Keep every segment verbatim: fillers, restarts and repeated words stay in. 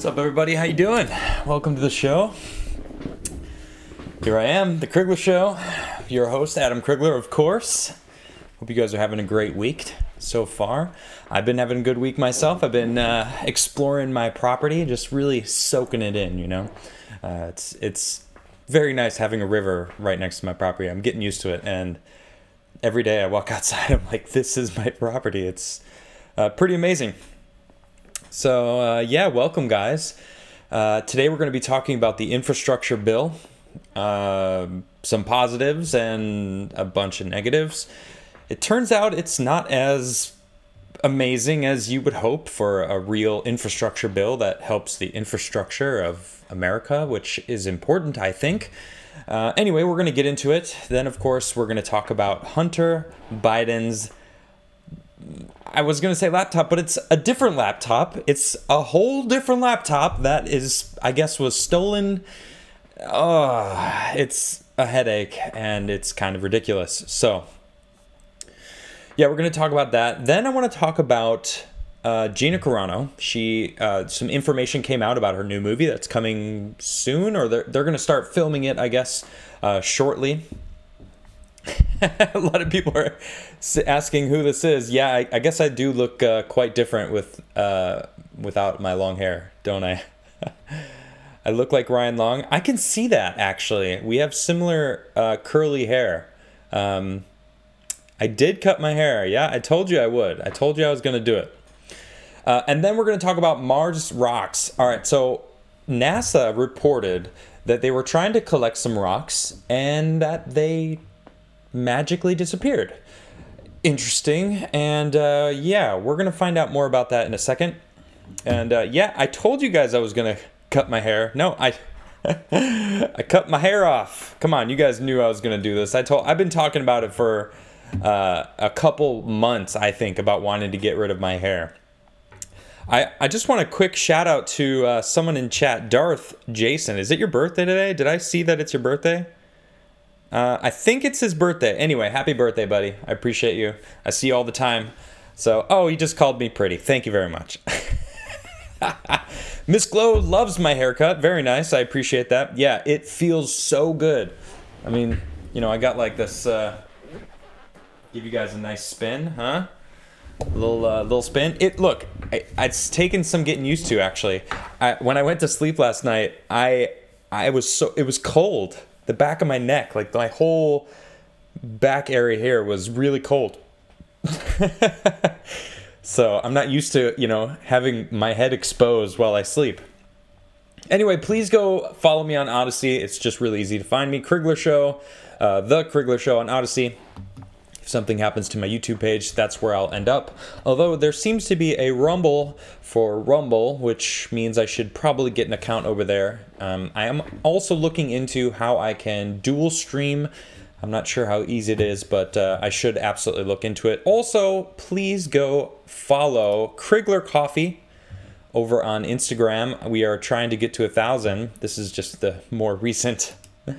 up, everybody? How you doing? Welcome to the show. Here I am, the Krigler Show. Your host, Adam Krigler, of course. Hope you guys are having a great week so far. I've been having a good week myself. I've been uh, exploring my property, just really soaking it in, you know. Uh, it's it's very nice having a river right next to my property. I'm getting used to it, and every day I walk outside, I'm like, this is my property. It's uh, pretty amazing. So, uh, yeah, welcome, guys. Uh, today we're going to be talking about the infrastructure bill, uh, some positives and a bunch of negatives. It turns out it's not as amazing as you would hope for a real infrastructure bill that helps the infrastructure of America, which is important, I think. Uh, anyway, we're going to get into it. Then, of course, we're going to talk about Hunter Biden's, I was going to say laptop, but it's a different laptop. It's a whole different laptop that is, I guess, was stolen. Oh, it's a headache, and it's kind of ridiculous. So, yeah, we're going to talk about that. Then I want to talk about uh, Gina Carano. She, uh, some information came out about her new movie that's coming soon, or they're, they're going to start filming it, I guess, uh, shortly. A lot of people are asking who this is. Yeah, I, I guess I do look uh, quite different with uh, without my long hair, don't I? I look like Ryan Long. I can see that, actually. We have similar uh, curly hair. Um, I did cut my hair. Yeah, I told you I would. I told you I was going to do it. Uh, and then we're going to talk about Mars rocks. All right, so NASA reported that they were trying to collect some rocks and that they magically disappeared. Interesting. And uh, yeah, we're going to find out more about that in a second. And uh, yeah, I told you guys I was going to cut my hair. No, I I cut my hair off. Come on, you guys knew I was going to do this. I told I've been talking about it for uh, a couple months, I think, about wanting to get rid of my hair. I, I just want a quick shout out to uh, someone in chat, Darth Jason. Is it your birthday today? Did I see that it's your birthday? Uh, I think it's his birthday. Anyway, happy birthday, buddy. I appreciate you. I see you all the time. So, oh, he just called me pretty. Thank you very much. Miss Glow loves my haircut. Very nice. I appreciate that. Yeah, it feels so good. I mean, you know, I got like this, uh, give you guys a nice spin, huh? A little, uh, little spin. It, look, I, it's taken some getting used to, actually. I, when I went to sleep last night, I, I was so, it was cold. The back of my neck, like my whole back area here was really cold. So I'm not used to, you know, having my head exposed while I sleep. Anyway, please go follow me on Odyssey. It's just really easy to find me. Krigler Show, uh, The Krigler Show on Odyssey. If something happens to my YouTube page, that's where I'll end up. Although there seems to be a Rumble for Rumble, which means I should probably get an account over there. Um, I am also looking into how I can dual stream. I'm not sure how easy it is, but uh, I should absolutely look into it. Also, please go follow Krigler Coffee over on Instagram. We are trying to get to a thousand. This is just the more recent.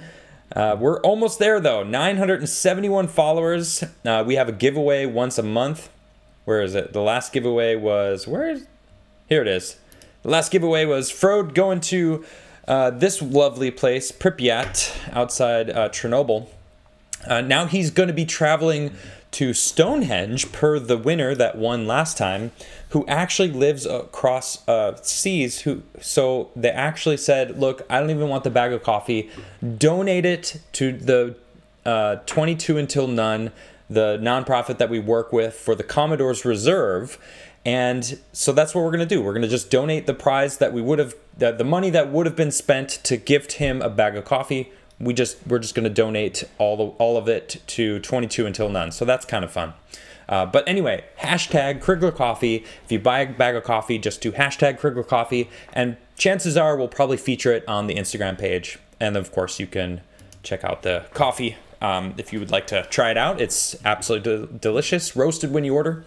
Uh, we're almost there, though. nine hundred seventy-one followers. Uh, we have a giveaway once a month. Where is it? The last giveaway was... Where is... Here it is. The last giveaway was Frode going to uh, this lovely place, Pripyat, outside uh, Chernobyl. Uh, now he's going to be traveling to Stonehenge, per the winner that won last time, who actually lives across uh, seas. Who so they actually said, look, I don't even want the bag of coffee. Donate it to the uh, twenty-two Until None, the nonprofit that we work with for the Commodore's Reserve. And so that's what we're going to do. We're going to just donate the prize that we would have, the, the money that would have been spent to gift him a bag of coffee. We just we're just going to donate all the, all of it to twenty-two Until None. So that's kind of fun. Uh, but anyway, hashtag Krigler Coffee. If you buy a bag of coffee, just do hashtag Krigler Coffee, and chances are we'll probably feature it on the Instagram page. And of course, you can check out the coffee um, if you would like to try it out. It's absolutely de- delicious, roasted when you order.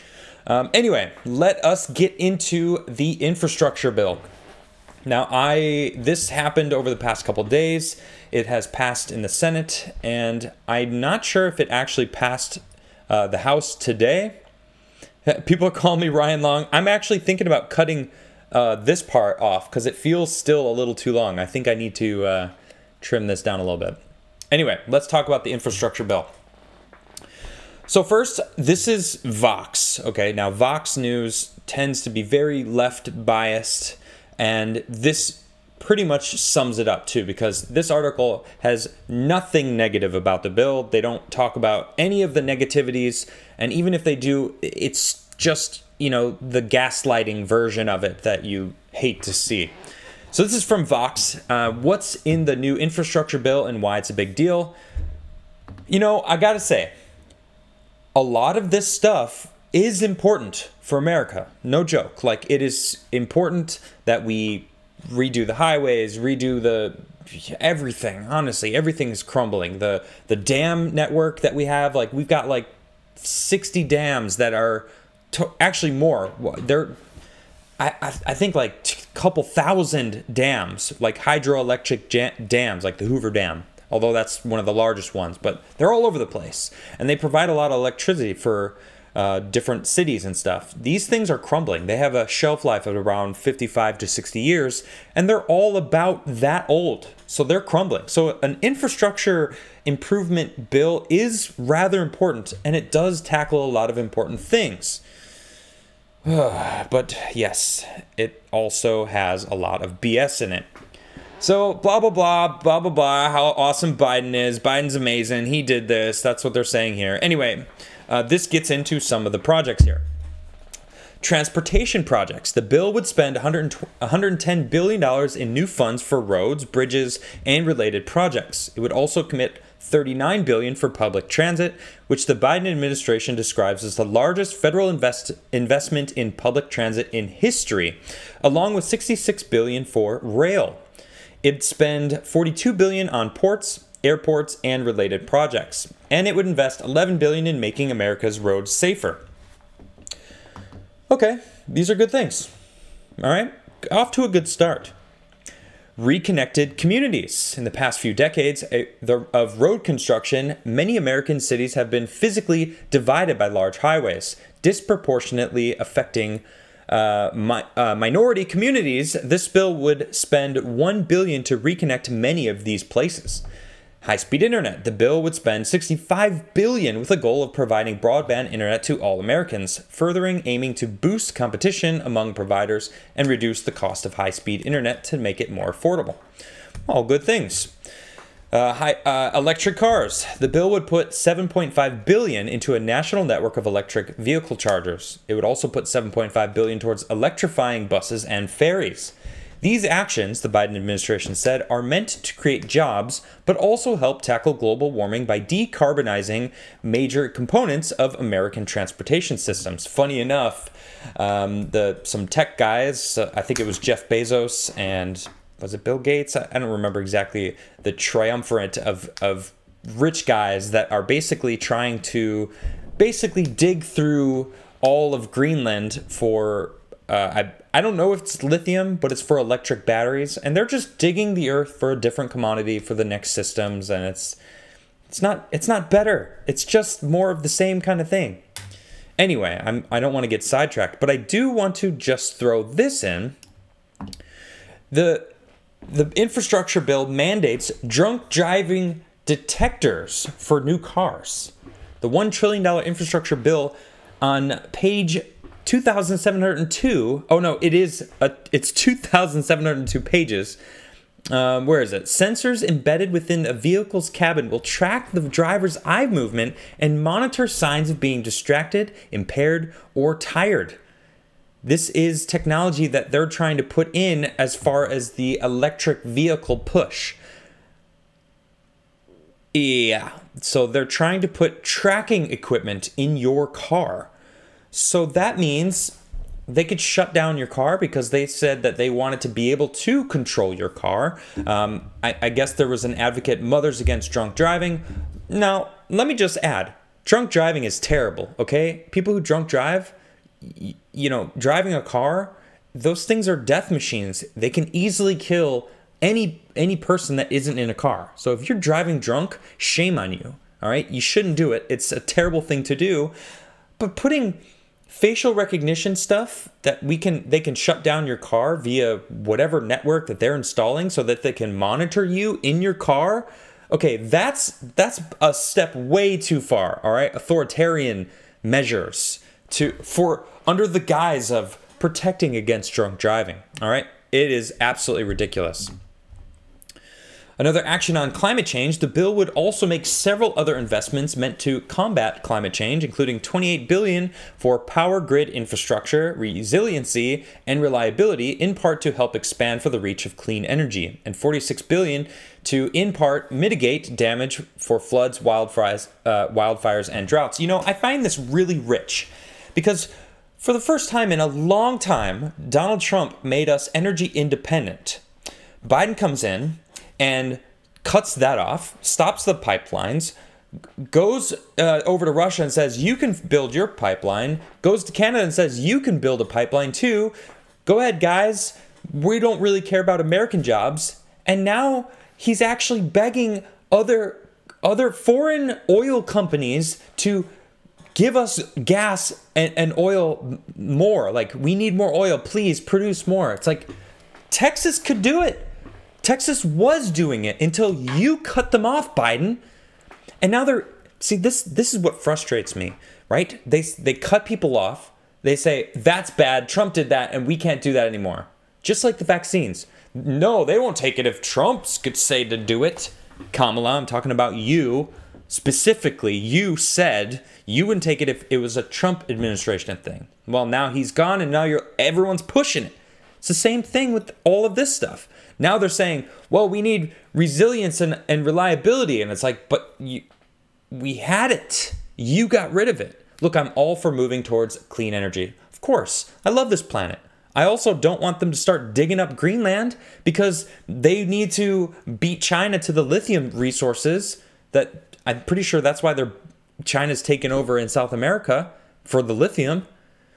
Um, anyway, let us get into the infrastructure bill. Now, I this happened over the past couple days. It has passed in the Senate, and I'm not sure if it actually passed uh, the House today. People call me Ryan Long. I'm actually thinking about cutting uh, this part off because it feels still a little too long. I think I need to uh, trim this down a little bit. Anyway, let's talk about the infrastructure bill. So first, this is Vox. Okay, now Vox News tends to be very left biased, and this pretty much sums it up too, because this article has nothing negative about the bill. They don't talk about any of the negativities, and even if they do, it's just, you know, the gaslighting version of it that you hate to see. So this is from Vox. Uh, what's in the new infrastructure bill and why it's a big deal? You know, I gotta say, a lot of this stuff is important for America. No joke. Like, it is important that we redo the highways, redo the everything. Honestly, everything is crumbling. The the dam network that we have, like, we've got like sixty dams that are to, actually more. They're I, I I think like a couple thousand dams, like hydroelectric jam, dams, like the Hoover Dam. Although that's one of the largest ones, but they're all over the place. And they provide a lot of electricity for uh, different cities and stuff. These things are crumbling. They have a shelf life of around fifty-five to sixty years, and they're all about that old. So they're crumbling. So an infrastructure improvement bill is rather important, and it does tackle a lot of important things. But yes, it also has a lot of B S in it. So blah, blah, blah, blah, blah, blah, how awesome Biden is. Biden's amazing. He did this. That's what they're saying here. Anyway, uh, this gets into some of the projects here. Transportation projects. The bill would spend one hundred ten billion dollars in new funds for roads, bridges, and related projects. It would also commit thirty-nine billion dollars for public transit, which the Biden administration describes as the largest federal invest- investment in public transit in history, along with sixty-six billion dollars for rail. It'd spend forty-two billion dollars on ports, airports, and related projects, and it would invest eleven billion dollars in making America's roads safer. Okay, these are good things. All right, off to a good start. Reconnected communities. In the past few decades of road construction, many American cities have been physically divided by large highways, disproportionately affecting Uh, mi- uh, minority communities. This bill would spend one billion dollars to reconnect many of these places. High-speed internet. The bill would spend sixty-five billion dollars with a goal of providing broadband internet to all Americans, furthering aiming to boost competition among providers and reduce the cost of high-speed internet to make it more affordable. All good things. Uh, high, uh, electric cars. The bill would put seven point five billion dollars into a national network of electric vehicle chargers. It would also put seven point five billion dollars towards electrifying buses and ferries. These actions, the Biden administration said, are meant to create jobs, but also help tackle global warming by decarbonizing major components of American transportation systems. Funny enough, um, the some tech guys, uh, I think it was Jeff Bezos and was it Bill Gates? I don't remember exactly, the triumvirate of, of rich guys that are basically trying to basically dig through all of Greenland for, uh, I, I don't know if it's lithium, but it's for electric batteries. And they're just digging the earth for a different commodity for the next systems. And it's, it's not, it's not better. It's just more of the same kind of thing. Anyway, I'm, I don't want to get sidetracked, but I do want to just throw this in. The... The infrastructure bill mandates drunk driving detectors for new cars. The one trillion dollars infrastructure bill on page two thousand seven hundred two. Oh no, it is a, it's two thousand seven hundred two pages. Um, where is it? Sensors embedded within a vehicle's cabin will track the driver's eye movement and monitor signs of being distracted, impaired, or tired. This is technology that they're trying to put in as far as the electric vehicle push. Yeah, so they're trying to put tracking equipment in your car. So that means they could shut down your car because they said that they wanted to be able to control your car. Um, I, I guess there was an advocate, Mothers Against Drunk Driving. Now, let me just add, drunk driving is terrible, okay? People who drunk drive, you know, driving a car, those things are death machines. They can easily kill any any person that isn't in a car. So if you're driving drunk, shame on you. All right, you shouldn't do it. It's a terrible thing to do. But putting facial recognition stuff that we can they can shut down your car via whatever network that they're installing so that they can monitor you in your car. Okay, that's that's a step way too far, all right? Authoritarian measures to for under the guise of protecting against drunk driving, all right? It is absolutely ridiculous. Another action on climate change, the bill would also make several other investments meant to combat climate change, including twenty-eight billion dollars for power grid infrastructure, resiliency, and reliability, in part to help expand for the reach of clean energy, and forty-six billion dollars to, in part, mitigate damage for floods, wildfires, uh, wildfires, and droughts. You know, I find this really rich because for the first time in a long time, Donald Trump made us energy independent. Biden comes in and cuts that off, stops the pipelines, goes uh, over to Russia and says, you can build your pipeline, goes to Canada and says, you can build a pipeline too. Go ahead, guys. We don't really care about American jobs. And now he's actually begging other, other foreign oil companies to give us gas and, and oil more. Like, we need more oil. Please produce more. It's like Texas could do it. Texas was doing it until you cut them off, Biden. And now they're, see, this this is what frustrates me, right? They they cut people off. They say, that's bad. Trump did that, and we can't do that anymore. Just like the vaccines. No, they won't take it if Trump could say to do it. Kamala, I'm talking about you. Specifically, you said you wouldn't take it if it was a Trump administration thing. Well, now he's gone, and now you're everyone's pushing it. It's the same thing with all of this stuff. Now they're saying, well, we need resilience and, and reliability. And it's like, but you, we had it. You got rid of it. Look, I'm all for moving towards clean energy. Of course, I love this planet. I also don't want them to start digging up Greenland because they need to beat China to the lithium resources that I'm pretty sure that's why they're China's taken over in South America for the lithium.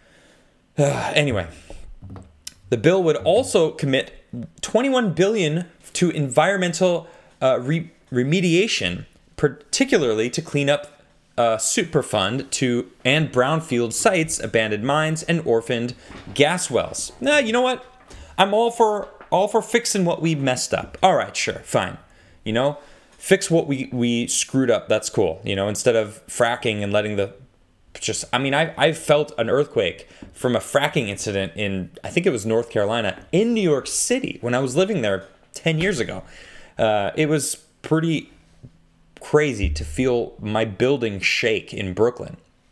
Uh, anyway, the bill would also commit twenty-one billion dollars to environmental uh, re- remediation, particularly to clean up uh, Superfund to and brownfield sites, abandoned mines, and orphaned gas wells. Nah, you know what? I'm all for all for fixing what we messed up. All right, sure, fine. You know, fix what we we screwed up. That's cool. You know, instead of fracking and letting the just, I mean, I I felt an earthquake from a fracking incident in, I think it was North Carolina, in New York City when I was living there ten years ago. Uh, it was pretty crazy to feel my building shake in Brooklyn.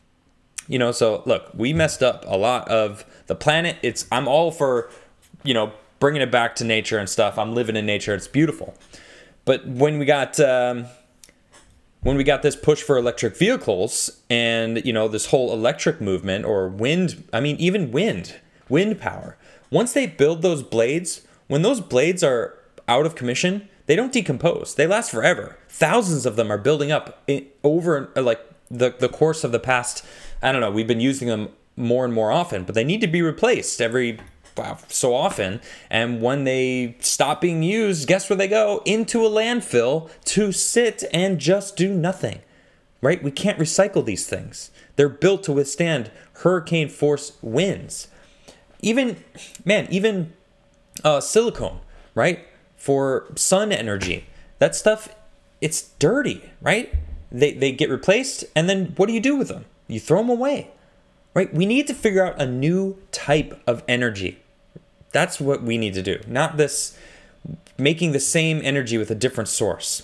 You know, so look, we messed up a lot of the planet. It's, I'm all for, you know, bringing it back to nature and stuff. I'm living in nature. It's beautiful. But when we got, um, when we got this push for electric vehicles and, you know, this whole electric movement or wind, I mean, even wind, wind power, once they build those blades, when those blades are out of commission, they don't decompose. They last forever. Thousands of them are building up in, over like the, the course of the past, I don't know, we've been using them more and more often, but they need to be replaced every wow, so often. And when they stop being used, guess where they go? Into a landfill to sit and just do nothing, right? We can't recycle these things. They're built to withstand hurricane force winds. Even, man, even uh, silicone, right? For sun energy, that stuff, it's dirty, right? They, they get replaced, and then what do you do with them? You throw them away, right? We need to figure out a new type of energy. That's what we need to do, not this making the same energy with a different source.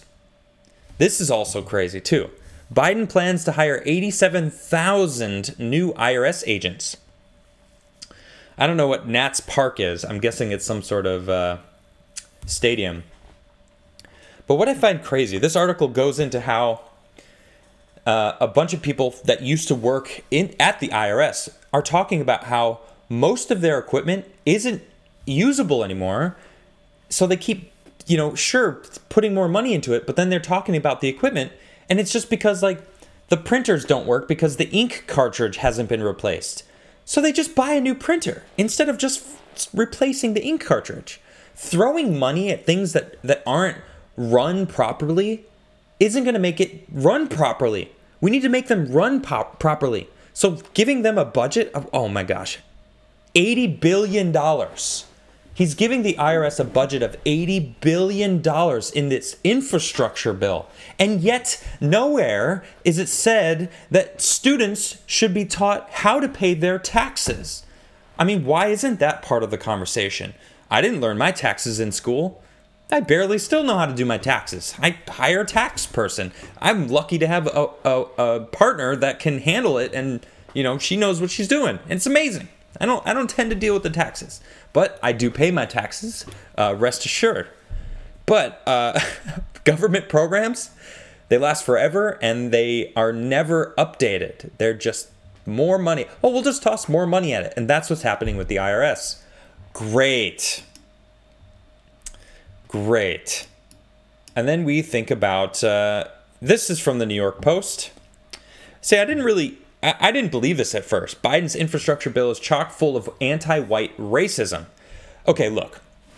This is also crazy too. Biden plans to hire eighty-seven thousand new I R S agents. I don't know what Nats Park is. I'm guessing it's some sort of uh, stadium. But what I find crazy, this article goes into how uh, a bunch of people that used to work in at the I R S are talking about how most of their equipment isn't usable anymore. So they keep, you know, sure, putting more money into it, but then they're talking about the equipment, and it's just because, like, the printers don't work because the ink cartridge hasn't been replaced. So they just buy a new printer instead of just f- replacing the ink cartridge. Throwing money at things that, that aren't run properly isn't going to make it run properly. We need to make them run pop- properly. So giving them a budget of, oh my gosh, eighty billion dollars. He's giving the I R S a budget of eighty billion dollars in this infrastructure bill. And yet, nowhere is it said that students should be taught how to pay their taxes. I mean, why isn't that part of the conversation? I didn't learn my taxes in school. I barely still know how to do my taxes. I hire a tax person. I'm lucky to have a, a, a partner that can handle it, and you know, she knows what she's doing. And it's amazing. I don't I don't tend to deal with the taxes, but I do pay my taxes, uh, rest assured. But uh, government programs, they last forever and they are never updated. They're just more money. Oh, we'll just toss more money at it. And that's what's happening with the I R S. Great. Great. And then we think about, uh, this is from the New York Post. See, I didn't really... I didn't believe this at first. Biden's infrastructure bill is chock full of anti-white racism. Okay, look.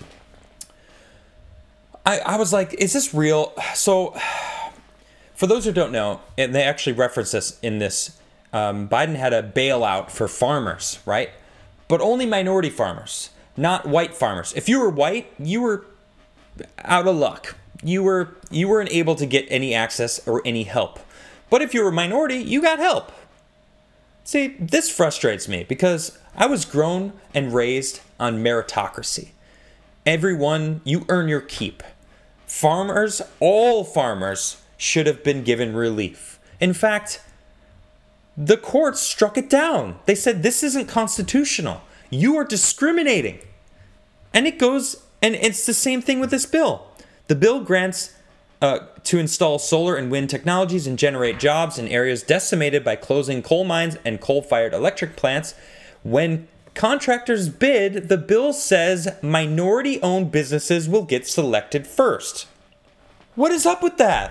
I, I was like, is this real? So, for those who don't know, and they actually reference this in this, um, Biden had a bailout for farmers, right? But only minority farmers, not white farmers. If you were white, you were out of luck. You were you weren't able to get any access or any help. But if you were a minority, you got help. See, this frustrates me because I was grown and raised on meritocracy. Everyone, you earn your keep. Farmers, all farmers, should have been given relief. In fact, the courts struck it down. They said this isn't constitutional. You are discriminating. And it goes, and it's the same thing with this bill. The bill grants Uh, to install solar and wind technologies and generate jobs in areas decimated by closing coal mines and coal-fired electric plants. When contractors bid, the bill says minority-owned businesses will get selected first. What is up with that?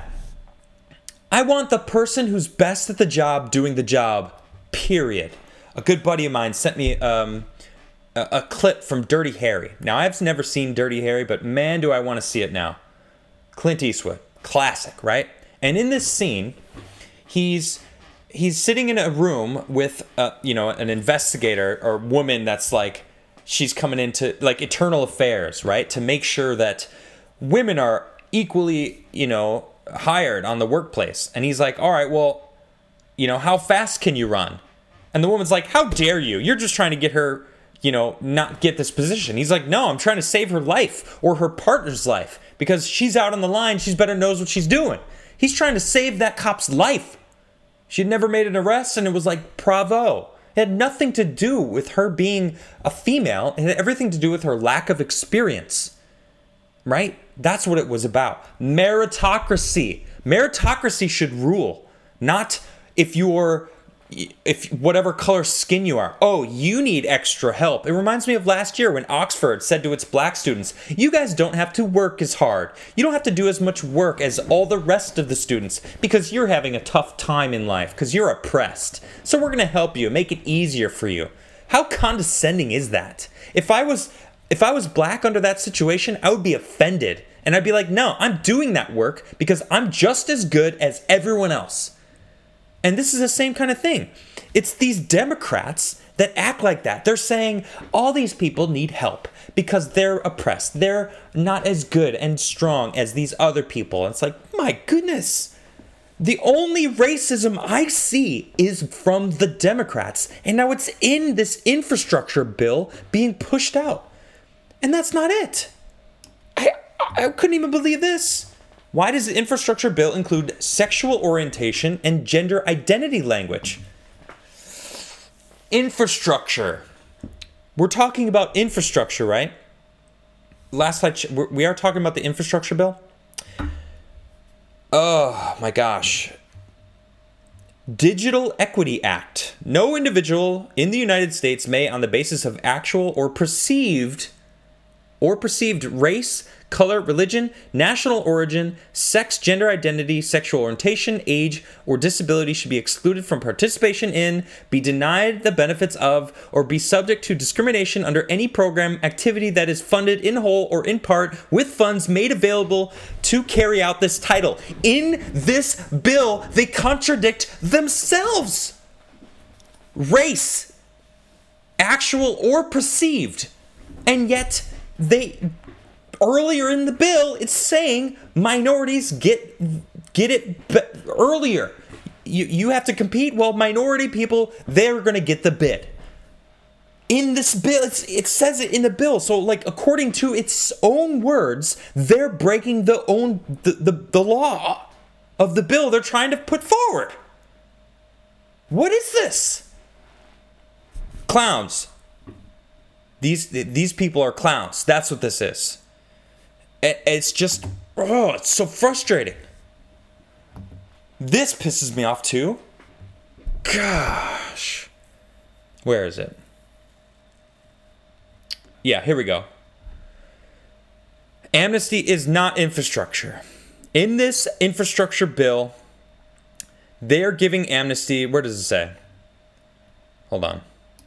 I want the person who's best at the job doing the job, period. A good buddy of mine sent me um, a, a clip from Dirty Harry. Now, I've never seen Dirty Harry, but man, do I want to see it now. Clint Eastwood, classic, right? And in this scene, he's he's sitting in a room with, uh, you know, an investigator or woman that's like, she's coming into like Internal Affairs, right, to make sure that women are equally, you know, hired on the workplace. And he's like, all right, well, you know, how fast can you run? And the woman's like, how dare you? You're just trying to get her, you know, not get this position. He's like, no, I'm trying to save her life or her partner's life. Because she's out on the line, she's better knows what she's doing. He's trying to save that cop's life. She'd never made an arrest, and it was like, bravo. It had nothing to do with her being a female. It had everything to do with her lack of experience. Right? That's what it was about. Meritocracy. Meritocracy should rule. Not if you're... if whatever color skin you are, oh, you need extra help. It reminds me of last year when Oxford said to its black students, you guys don't have to work as hard. You don't have to do as much work as all the rest of the students because you're having a tough time in life, because you're oppressed. So we're going to help you, make it easier for you. How condescending is that? If I was if I was black under that situation, I would be offended. And I'd be like, no, I'm doing that work because I'm just as good as everyone else. And this is the same kind of thing. It's these Democrats that act like that. They're saying all these people need help because they're oppressed. They're not as good and strong as these other people. And it's like, my goodness. The only racism I see is from the Democrats. And now it's in this infrastructure bill being pushed out. And that's not it. I, I couldn't even believe this. Why does the infrastructure bill include sexual orientation and gender identity language? Infrastructure. We're talking about infrastructure, right? Last I ch- we are talking about the infrastructure bill. Oh my gosh. Digital Equity Act. No individual in the United States may, on the basis of actual or perceived or perceived race, color, religion, national origin, sex, gender identity, sexual orientation, age, or disability should be excluded from participation in, be denied the benefits of, or be subject to discrimination under any program, activity that is funded in whole or in part with funds made available to carry out this title. In this bill, they contradict themselves. race, actual or perceived. And yet, they earlier in the bill, it's saying minorities get get it b- earlier. You you have to compete. Well, minority people, they're going to get the bid. In this bill, it's, it says it in the bill. So, like, according to its own words, they're breaking the own the, the, the law of the bill they're trying to put forward. What is this? Clowns. These these people are clowns. That's what this is. It's just, oh, it's so frustrating. This pisses me off too. Gosh. Where is it? Yeah, here we go. Amnesty is not infrastructure. In this infrastructure bill, they are giving amnesty. Where does it say? Hold on.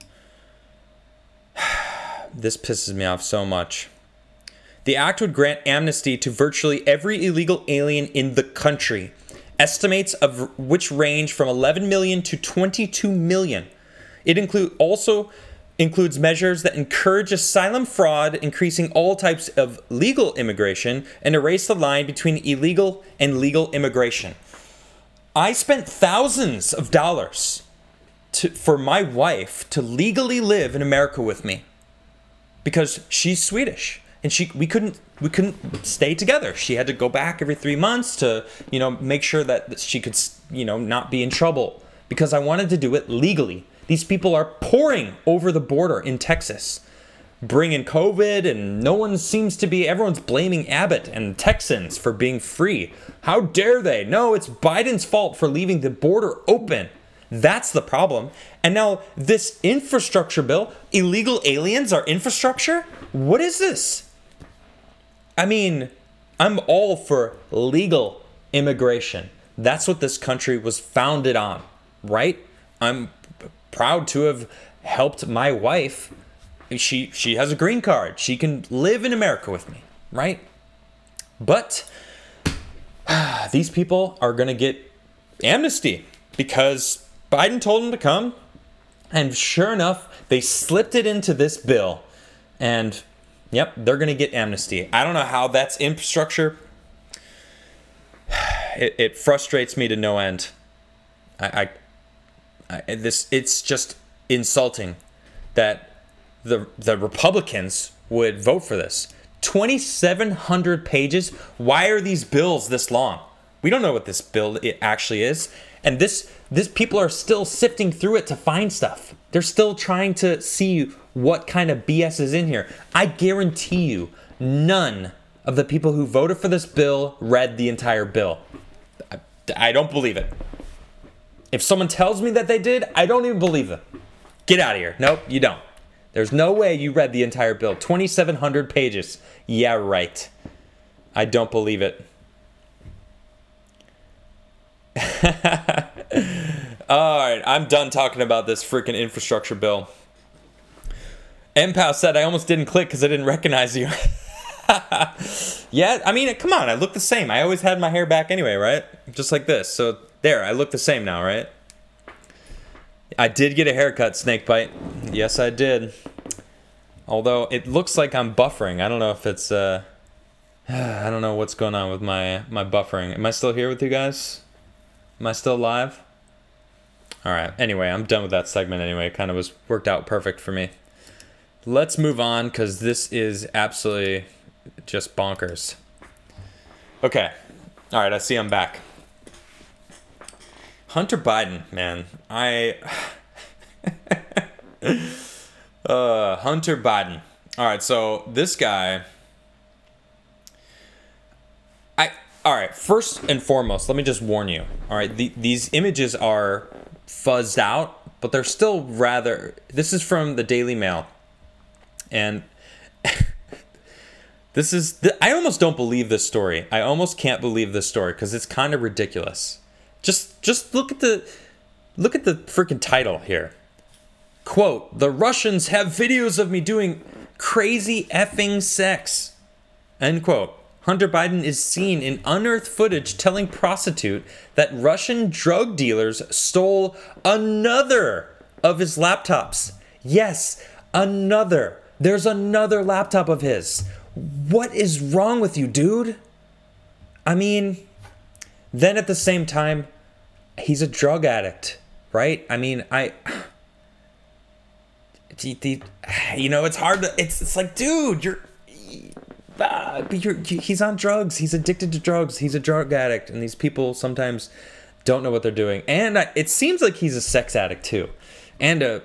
This pisses me off so much. The act would grant amnesty to virtually every illegal alien in the country. Estimates of which range from eleven million to twenty-two million. It include also includes measures that encourage asylum fraud, increasing all types of legal immigration, and erase the line between illegal and legal immigration. I spent thousands of dollars to, for my wife to legally live in America with me because she's Swedish and she we couldn't we couldn't stay together. She had to go back every three months to, you know, make sure that she could, you know, not be in trouble because I wanted to do it legally. These people are pouring over the border in Texas, bringing COVID, and no one seems to be, everyone's blaming Abbott and Texans for being free. How dare they? No, it's Biden's fault for leaving the border open. That's the problem. And now this infrastructure bill, illegal aliens are infrastructure? What is this? I mean, I'm all for legal immigration. That's what this country was founded on, right? I'm proud to have helped my wife. She she has a green card. She can live in America with me, right? But these people are going to get amnesty because Biden told them to come. And sure enough, they slipped it into this bill. And yep, they're going to get amnesty. I don't know how that's infrastructure. It, it frustrates me to no end. I, I I, this it's just insulting that the the Republicans would vote for this. twenty-seven hundred pages. Why are these bills this long? We don't know what this bill it actually is, and this this people are still sifting through it to find stuff. They're still trying to see what kind of B S is in here. I guarantee you, none of the people who voted for this bill read the entire bill. I, I don't believe it. If someone tells me that they did, I don't even believe them. Get out of here. Nope, you don't. There's no way you read the entire bill. twenty-seven hundred pages. Yeah, right. I don't believe it. All right, I'm done talking about this freaking infrastructure bill. M P O W said, I almost didn't click because I didn't recognize you. Yeah, I mean, come on. I look the same. I always had my hair back anyway, right? Just like this. So there, I look the same now, right? I did get a haircut, Snakebite. Yes, I did. Although it looks like I'm buffering. I don't know if it's, uh, I don't know what's going on with my, my buffering. Am I still here with you guys? Am I still live? All right. Anyway, I'm done with that segment anyway. It kind of was worked out perfect for me. Let's move on because this is absolutely just bonkers. Okay. All right. I see I'm back. Hunter Biden, man. I... uh, Hunter Biden. All right, so this guy... I All right, first and foremost, let me just warn you. All right, the, these images are fuzzed out, but they're still rather... This is from the Daily Mail. And... this is... I almost don't believe this story. I almost can't believe this story because it's kind of ridiculous. Just just look at the look at the freaking title here. Quote, the Russians have videos of me doing crazy effing sex. End quote. Hunter Biden is seen in unearthed footage telling prostitute that Russian drug dealers stole another of his laptops. Yes, another. There's another laptop of his. What is wrong with you, dude? I mean, then at the same time, he's a drug addict, right? I mean, I... You know, it's hard to... It's, it's like, dude, you're... Uh, you're, he's on drugs. He's addicted to drugs. He's a drug addict. And these people sometimes don't know what they're doing. And I, it seems like he's a sex addict, too. And a...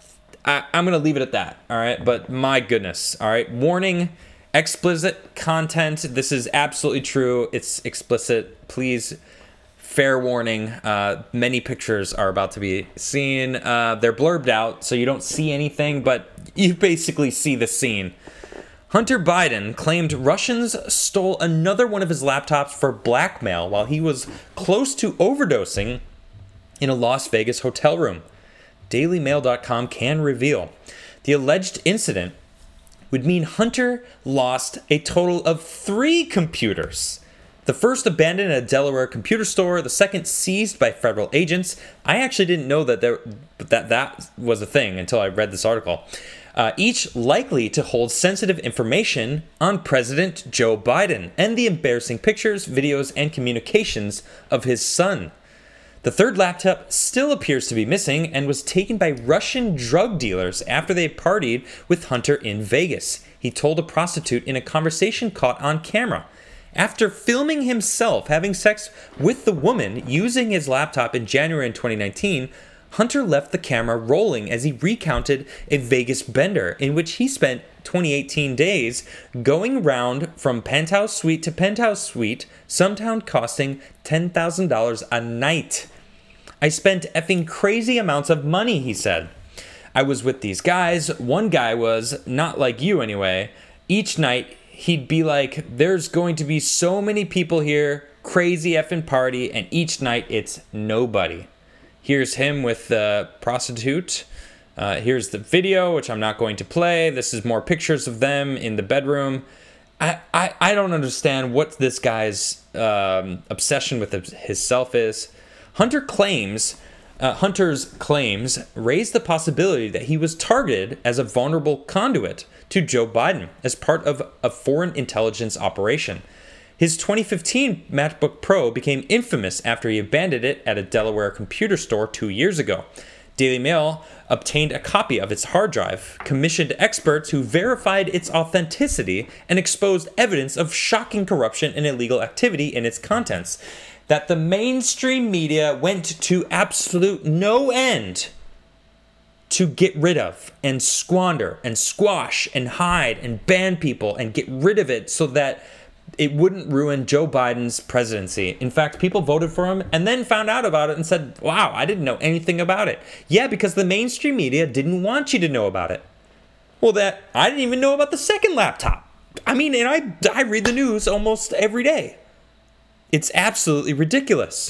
I, I'm going to leave it at that, all right? But my goodness, all right? Warning, explicit content. This is absolutely true. It's explicit. Please, fair warning. Uh, many pictures are about to be seen. Uh, they're blurbed out, so you don't see anything, but you basically see the scene. Hunter Biden claimed Russians stole another one of his laptops for blackmail while he was close to overdosing in a Las Vegas hotel room. Daily Mail dot com can reveal the alleged incident would mean Hunter lost a total of three computers. The first abandoned at a Delaware computer store, the second seized by federal agents. I actually didn't know that there, that, that was a thing until I read this article. Uh, each likely to hold sensitive information on President Joe Biden and the embarrassing pictures, videos, and communications of his son. The third laptop still appears to be missing and was taken by Russian drug dealers after they partied with Hunter in Vegas, he told a prostitute in a conversation caught on camera. After filming himself having sex with the woman using his laptop in January twenty nineteen, Hunter left the camera rolling as he recounted a Vegas bender in which he spent twenty eighteen days going around from penthouse suite to penthouse suite, sometimes costing ten thousand dollars a night. I spent effing crazy amounts of money, he said. I was with these guys. One guy was, not like you anyway. Each night, he'd be like, there's going to be so many people here, crazy effing party, and each night it's nobody. Here's him with the prostitute. Uh, here's the video, which I'm not going to play. This is more pictures of them in the bedroom. I, I, I don't understand what this guy's um, obsession with himself is. Hunter claims, uh, Hunter's claims raised the possibility that he was targeted as a vulnerable conduit to Joe Biden as part of a foreign intelligence operation. His twenty fifteen MacBook Pro became infamous after he abandoned it at a Delaware computer store two years ago. Daily Mail obtained a copy of its hard drive, commissioned experts who verified its authenticity, and exposed evidence of shocking corruption and illegal activity in its contents that the mainstream media went to absolute no end to get rid of and squander and squash and hide and ban people and get rid of it so that it wouldn't ruin Joe Biden's presidency. In fact, people voted for him and then found out about it and said, wow, I didn't know anything about it. Yeah, because the mainstream media didn't want you to know about it. Well, that I didn't even know about the second laptop. I mean, and I, I read the news almost every day. It's absolutely ridiculous.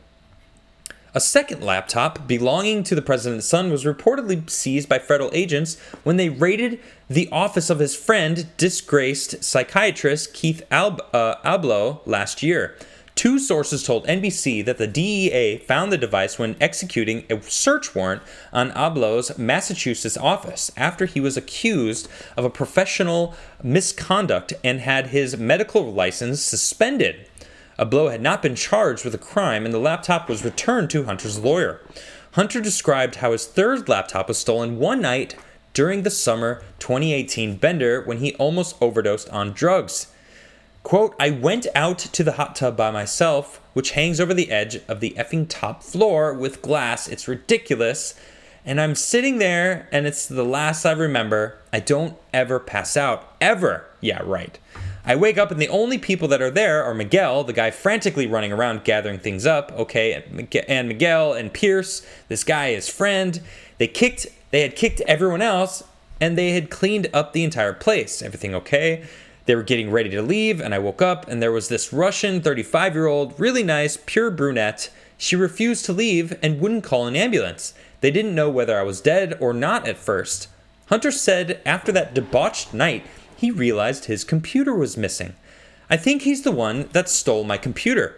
A second laptop belonging to the president's son was reportedly seized by federal agents when they raided the office of his friend, disgraced psychiatrist Keith Ab- uh, Ablow, last year. Two sources told N B C that the D E A found the device when executing a search warrant on Ablow's Massachusetts office after he was accused of a professional misconduct and had his medical license suspended. Ablow had not been charged with a crime, and the laptop was returned to Hunter's lawyer. Hunter described how his third laptop was stolen one night during the summer twenty eighteen bender when he almost overdosed on drugs. Quote, I went out to the hot tub by myself, which hangs over the edge of the effing top floor with glass. It's ridiculous. And I'm sitting there, and it's the last I remember. I don't ever pass out. Ever. Yeah, right. I wake up and the only people that are there are Miguel, the guy frantically running around gathering things up, okay, and Miguel and Pierce, this guy, his friend. They kicked, they had kicked everyone else, and they had cleaned up the entire place. Everything okay? They were getting ready to leave, and I woke up, and there was this Russian thirty-five-year-old, really nice, pure brunette. She refused to leave and wouldn't call an ambulance. They didn't know whether I was dead or not at first. Hunter said after that debauched night, he realized his computer was missing. I think he's the one that stole my computer.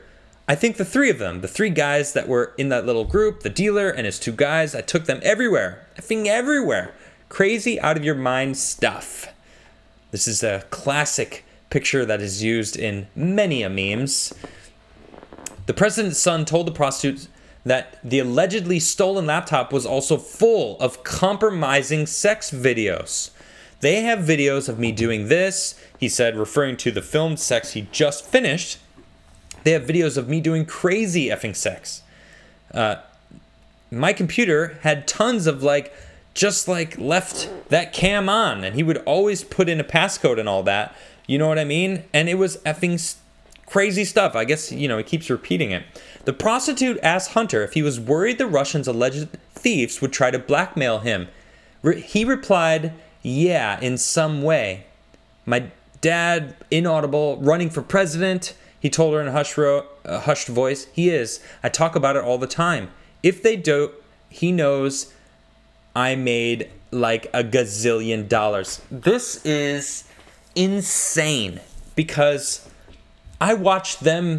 I think the three of them, the three guys that were in that little group, the dealer and his two guys, I took them everywhere. Effing everywhere. Crazy out of your mind stuff. This is a classic picture that is used in many a memes. The president's son told the prostitute that the allegedly stolen laptop was also full of compromising sex videos. They have videos of me doing this, he said, referring to the filmed sex he just finished. They have videos of me doing crazy effing sex. Uh, my computer had tons of like, just like left that cam on, and he would always put in a passcode and all that. You know what I mean? And it was effing st- crazy stuff. I guess, you know, he keeps repeating it. The prostitute asked Hunter if he was worried the Russians' alleged thieves would try to blackmail him. Re- he replied, yeah, in some way. My dad, inaudible, running for president. He told her in a hushed, ro- a hushed voice, he is. I talk about it all the time. If they do, he knows I made like a gazillion dollars. This is insane because I watched them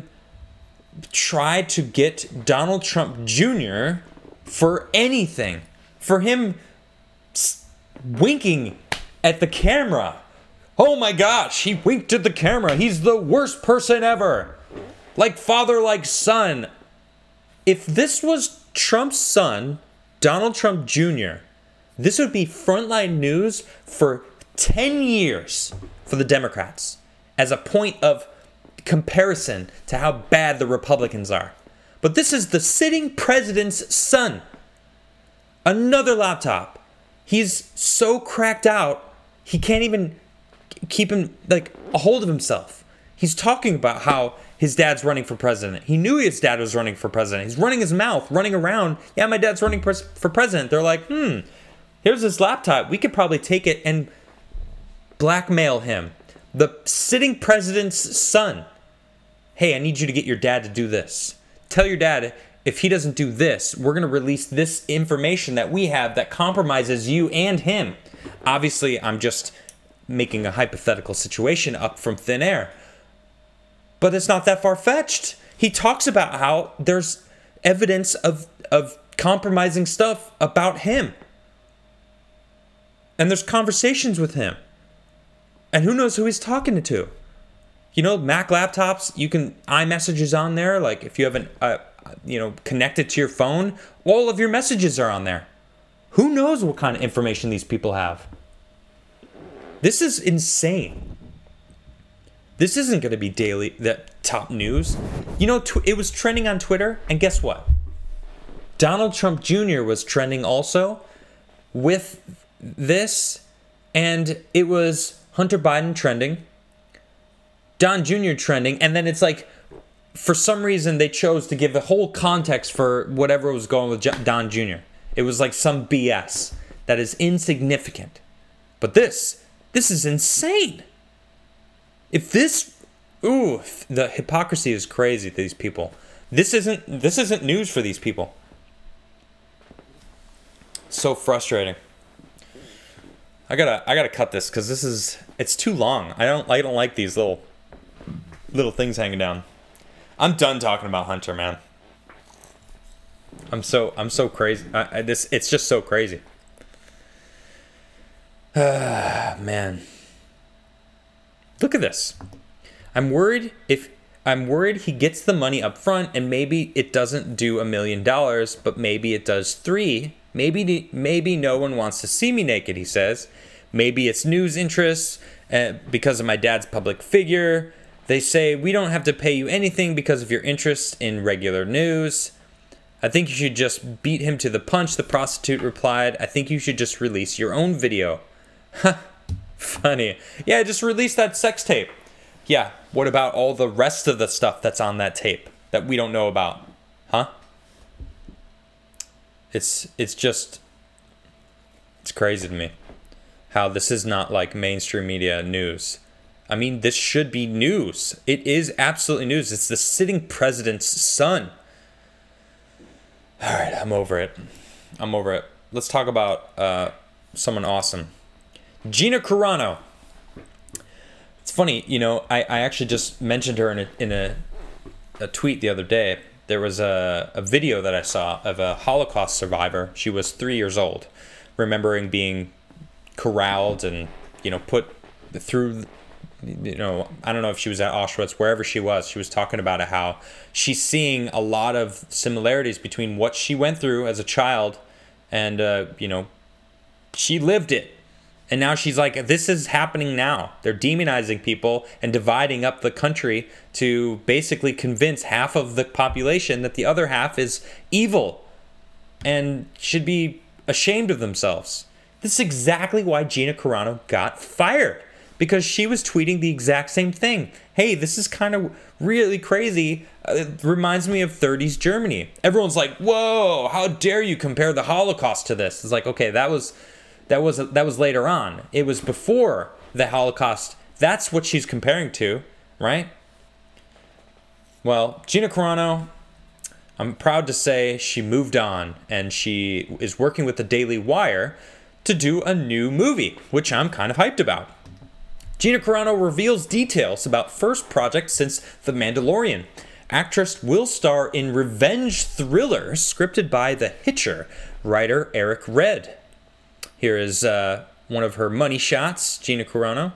try to get Donald Trump Junior for anything. For him winking at the camera. Oh my gosh, he winked at the camera. He's the worst person ever. Like father, like son. If this was Trump's son, Donald Trump Junior, this would be frontline news for ten years for the Democrats as a point of comparison to how bad the Republicans are. But this is the sitting president's son. Another laptop. He's so cracked out, he can't even keep him like a hold of himself. He's talking about how his dad's running for president. He knew his dad was running for president. He's running his mouth, running around. Yeah, my dad's running pres- for president. They're like, hmm, here's this laptop. We could probably take it and blackmail him. The sitting president's son. Hey, I need you to get your dad to do this. Tell your dad if he doesn't do this, we're going to release this information that we have that compromises you and him. Obviously, I'm just making a hypothetical situation up from thin air. But it's not that far-fetched. He talks about how there's evidence of, of compromising stuff about him. And there's conversations with him. And who knows who he's talking to. You know, Mac laptops, you can iMessages on there. Like if you have an, uh, you know, connected to your phone, all of your messages are on there. Who knows what kind of information these people have? This is insane. This isn't going to be daily, the top news. You know, tw- it was trending on Twitter, and guess what? Donald Trump Junior was trending also with this, and it was Hunter Biden trending, Don Junior trending, and then it's like, for some reason, they chose to give a whole context for whatever was going with Don Junior It was like some B S that is insignificant. But this, this is insane. If this, ooh, the hypocrisy is crazy to these people. This isn't, this isn't news for these people. So frustrating. I gotta, I gotta cut this because this is, it's too long. I don't, I don't like these little, little things hanging down. I'm done talking about Hunter, man. I'm so, I'm so crazy. I, I, this, it's just so crazy. Ah, man. Look at this. I'm worried if I'm worried he gets the money up front and maybe it doesn't do a million dollars, but maybe it does three. Maybe maybe no one wants to see me naked, he says. Maybe it's news interests uh, because of my dad's public figure. They say we don't have to pay you anything because of your interest in regular news. I think you should just beat him to the punch, the prostitute replied. I think you should just release your own video. Huh. Funny. Yeah, just release that sex tape. Yeah, what about all the rest of the stuff that's on that tape that we don't know about? Huh? It's it's just, it's crazy to me how this is not like mainstream media news. I mean, this should be news. It is absolutely news. It's the sitting president's son. All right, I'm over it. I'm over it. Let's talk about uh, someone awesome. Gina Carano. It's funny, you know, I, I actually just mentioned her in a, in a a tweet the other day. There was a, a video that I saw of a Holocaust survivor. She was three years old, remembering being corralled and, you know, put through, you know, I don't know if she was at Auschwitz, wherever she was. She was talking about it, how she's seeing a lot of similarities between what she went through as a child and, uh, you know, she lived it. And now she's like, this is happening now. They're demonizing people and dividing up the country to basically convince half of the population that the other half is evil and should be ashamed of themselves. This is exactly why Gina Carano got fired, because she was tweeting the exact same thing. Hey, this is kind of really crazy. It reminds me of thirties Germany. Everyone's like, whoa, how dare you compare the Holocaust to this? It's like, okay, that was... That was that was later on. It was before the Holocaust. That's what she's comparing to, right? Well, Gina Carano, I'm proud to say she moved on, and she is working with the Daily Wire to do a new movie, which I'm kind of hyped about. Gina Carano reveals details about first project since The Mandalorian. Actress will star in revenge thriller scripted by The Hitcher writer Eric Red. Here is uh, one of her money shots, Gina Carano.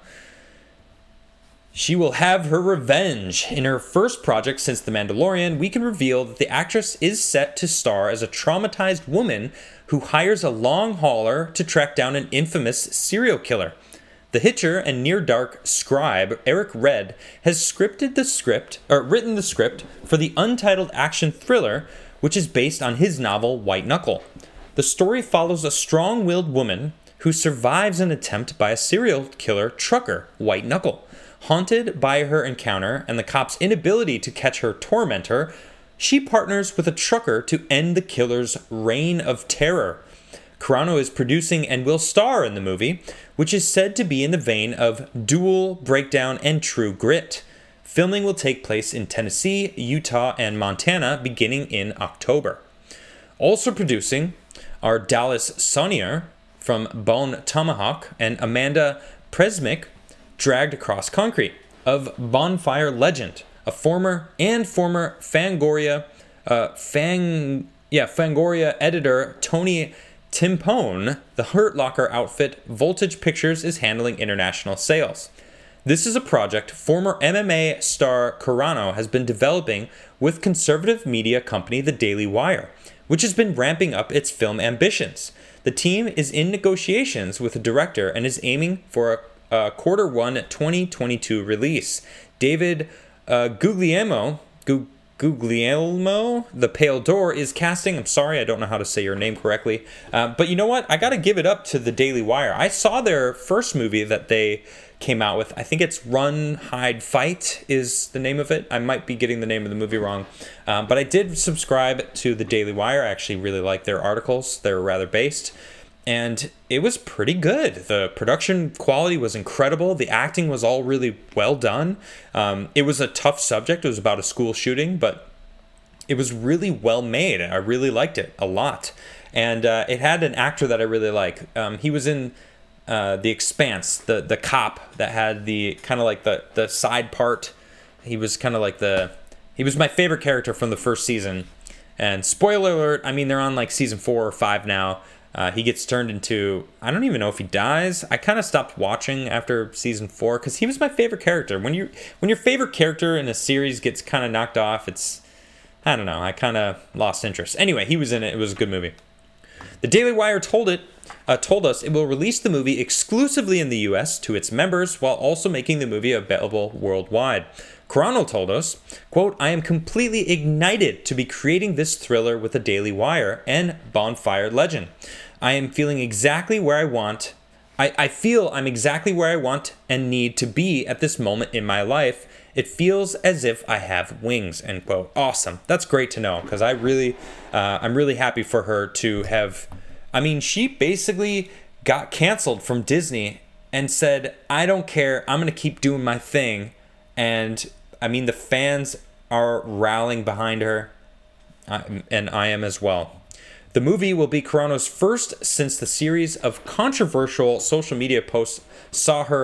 She will have her revenge. In her first project since The Mandalorian, we can reveal that the actress is set to star as a traumatized woman who hires a long hauler to track down an infamous serial killer. The Hitcher and Near Dark scribe Eric Red has scripted the script, or written the script for the untitled action thriller, which is based on his novel White Knuckle. The story follows a strong-willed woman who survives an attempt by a serial killer trucker, White Knuckle. Haunted by her encounter and the cops' inability to catch her tormentor, she partners with a trucker to end the killer's reign of terror. Carano is producing and will star in the movie, which is said to be in the vein of Duel, Breakdown, and True Grit. Filming will take place in Tennessee, Utah, and Montana beginning in October. Also producing are Dallas Sonnier from Bone Tomahawk and Amanda Presmick, Dragged Across Concrete, of Bonfire Legend, a former and former Fangoria, uh, Fang, yeah, Fangoria editor Tony Timpone. The Hurt Locker outfit Voltage Pictures is handling international sales. This is a project former M M A star Carano has been developing with conservative media company The Daily Wire, which has been ramping up its film ambitions. The team is in negotiations with the director and is aiming for a, a quarter one twenty twenty-two release. David uh, Guglielmo, Gu- Guglielmo, The Pale Door, is casting. I'm sorry, I don't know how to say your name correctly. Uh, but you know what? I got to give it up to the Daily Wire. I saw their first movie that they came out with. I think it's Run, Hide, Fight is the name of it. I might be getting the name of the movie wrong. Um, but I did subscribe to the Daily Wire. I actually really like their articles. They're rather based. And it was pretty good. The production quality was incredible. The acting was all really well done. Um, it was a tough subject. It was about a school shooting, but it was really well made. I really liked it a lot. And uh, it had an actor that I really like. Um, he was in Uh, The Expanse, the the cop that had the kind of like the the side part. He was kind of like the he was my favorite character from the first season. And spoiler alert, I mean they're on like season four or five now. Uh, he gets turned into, I don't even know if he dies. I kind of stopped watching after season four because he was my favorite character. When you when your favorite character in a series gets kind of knocked off, it's, I don't know, I kind of lost interest. Anyway, he was in it. It was a good movie. The Daily Wire told it uh, told us it will release the movie exclusively in the U S to its members while also making the movie available worldwide. Carano told us, quote, "I am completely ignited to be creating this thriller with the Daily Wire and Bonfire Legend. I am feeling exactly where I want. I, I feel I'm exactly where I want and need to be at this moment in my life. It feels as if I have wings," end quote. Awesome. That's great to know because I really, uh, I'm really happy for her to have, I mean, she basically got canceled from Disney and said, I don't care. I'm going to keep doing my thing. And I mean, the fans are rallying behind her, uh, and I am as well. The movie will be Carano's first since the series of controversial social media posts saw her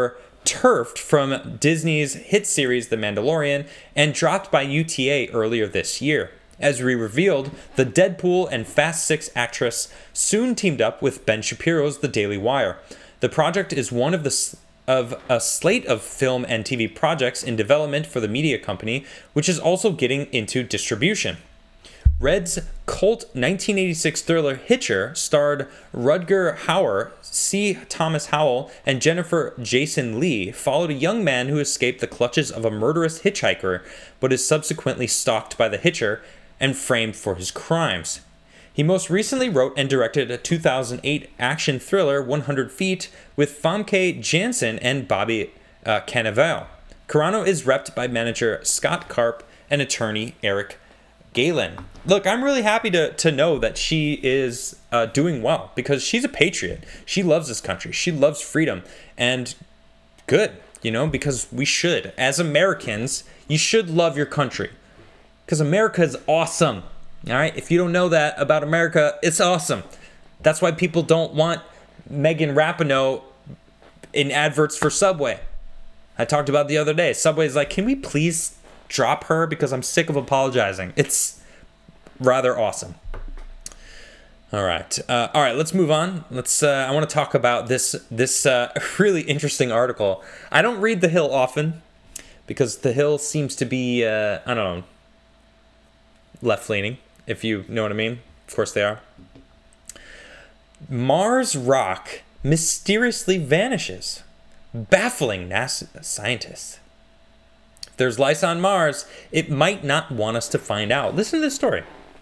turfed from Disney's hit series The Mandalorian and dropped by U T A earlier this year. As we revealed, the Deadpool and Fast Six actress soon teamed up with Ben Shapiro's The Daily Wire. The project is one of the of a slate of film and T V projects in development for the media company, which is also getting into distribution. Red's cult nineteen eighty-six thriller Hitcher starred Rutger Hauer, C. Thomas Howell, and Jennifer Jason Leigh, followed a young man who escaped the clutches of a murderous hitchhiker, but is subsequently stalked by the Hitcher and framed for his crimes. He most recently wrote and directed a two thousand eight action thriller one hundred feet with Famke Janssen and Bobby uh, Cannavale. Carano is repped by manager Scott Karp and attorney Eric Galen. Look, I'm really happy to, to know that she is uh, doing well because she's a patriot. She loves this country. She loves freedom. And good, you know, because we should. As Americans, you should love your country because America is awesome. All right? If you don't know that about America, it's awesome. That's why people don't want Megan Rapinoe in adverts for Subway. I talked about the other day. Subway's like, can we please drop her because I'm sick of apologizing. It's rather awesome. All right. Uh, all right, let's move on. Let's uh, I want to talk about this this uh, really interesting article. I don't read The Hill often because The Hill seems to be uh, I don't know, left-leaning, if you know what I mean. Of course they are. Mars rock mysteriously vanishes, baffling NASA scientists. If there's life on Mars, it might not want us to find out. Listen to this story.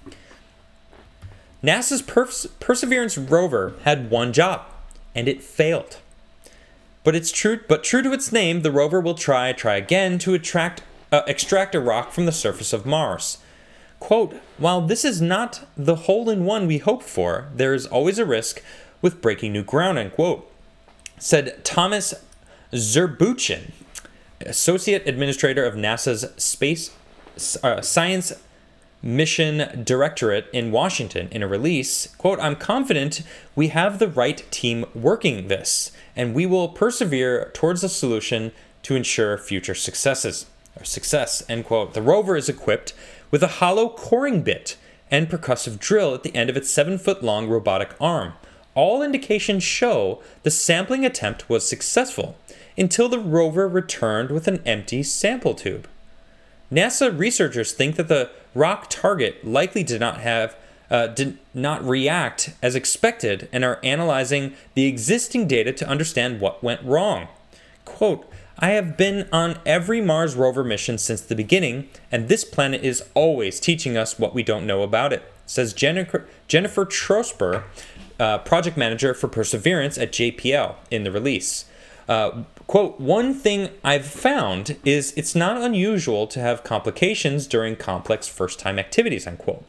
NASA's Pers- Perseverance rover had one job, and it failed. But it's true. But true to its name, the rover will try, try again to attract, uh, extract a rock from the surface of Mars. Quote, while this is not the hole-in-one we hoped for, there is always a risk with breaking new ground, end quote, said Thomas Zurbuchen, Associate Administrator of NASA's Space uh, Science Mission Directorate in Washington in a release. Quote, I'm confident we have the right team working this, and we will persevere towards a solution to ensure future successes or success, end quote. The rover is equipped with a hollow coring bit and percussive drill at the end of its seven-foot-long robotic arm. All indications show the sampling attempt was successful until the rover returned with an empty sample tube. NASA researchers think that the rock target likely did not have uh, did not react as expected and are analyzing the existing data to understand what went wrong. Quote, I have been on every Mars rover mission since the beginning, and this planet is always teaching us what we don't know about it, says Jennifer, Jennifer Trosper, uh, project manager for Perseverance at J P L in the release. Uh, quote, one thing I've found is it's not unusual to have complications during complex first-time activities, unquote.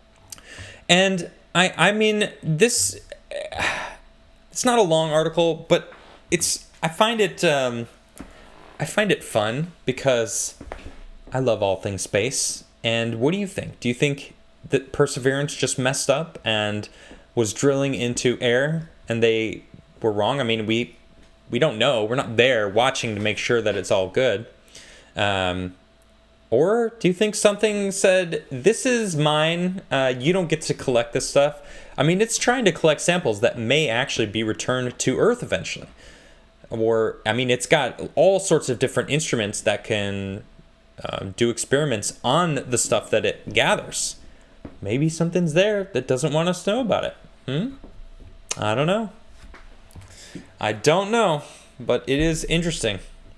And I I mean, this, it's not a long article, but it's, I find it, um, I find it fun because I love all things space. And what do you think? Do you think that Perseverance just messed up and was drilling into air and they were wrong? I mean, we... We don't know. We're not there watching to make sure that it's all good. Um, or do you think something said, this is mine, uh, you don't get to collect this stuff? I mean, it's trying to collect samples that may actually be returned to Earth eventually. Or, I mean, it's got all sorts of different instruments that can uh, do experiments on the stuff that it gathers. Maybe something's there that doesn't want us to know about it. Hmm? I don't know. I don't know, but it is interesting.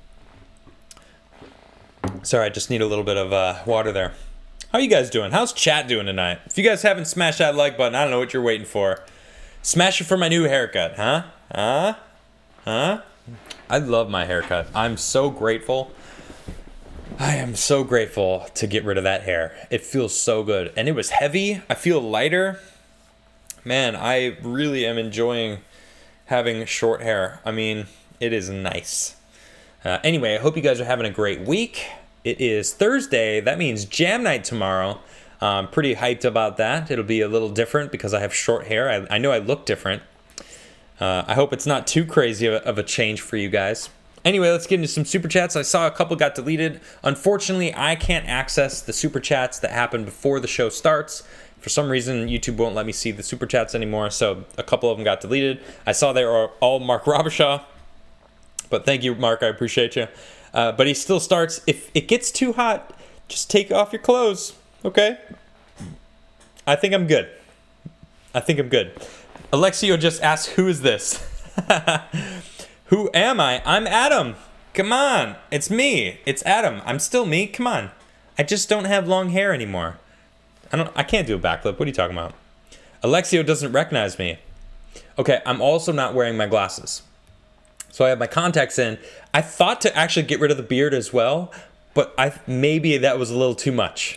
Sorry, I just need a little bit of uh, water there. How are you guys doing? How's chat doing tonight? If you guys haven't smashed that like button, I don't know what you're waiting for. Smash it for my new haircut, huh? Huh? Huh? I love my haircut. I'm so grateful. I am so grateful to get rid of that hair. It feels so good. And it was heavy. I feel lighter. Man, I really am enjoying having short hair. I mean, it is nice. Uh, anyway, I hope you guys are having a great week. It is Thursday. That means jam night tomorrow. I'm pretty hyped about that. It'll be a little different because I have short hair. I, I know I look different. Uh, I hope it's not too crazy of a, of a change for you guys. Anyway, let's get into some super chats. I saw a couple got deleted. Unfortunately, I can't access the super chats that happened before the show starts. For some reason, YouTube won't let me see the super chats anymore, so a couple of them got deleted. I saw they were all Mark Robershaw, but thank you, Mark. I appreciate you. Uh, but he still starts. If it gets too hot, just take off your clothes, okay? I think I'm good. I think I'm good. Alexio just asked, who is this? Who am I? I'm Adam. Come on. It's me. It's Adam. I'm still me. Come on. I just don't have long hair anymore. I don't. I can't do a backflip. What are you talking about? Alexio doesn't recognize me. Okay, I'm also not wearing my glasses. So I have my contacts in. I thought to actually get rid of the beard as well, but I maybe that was a little too much.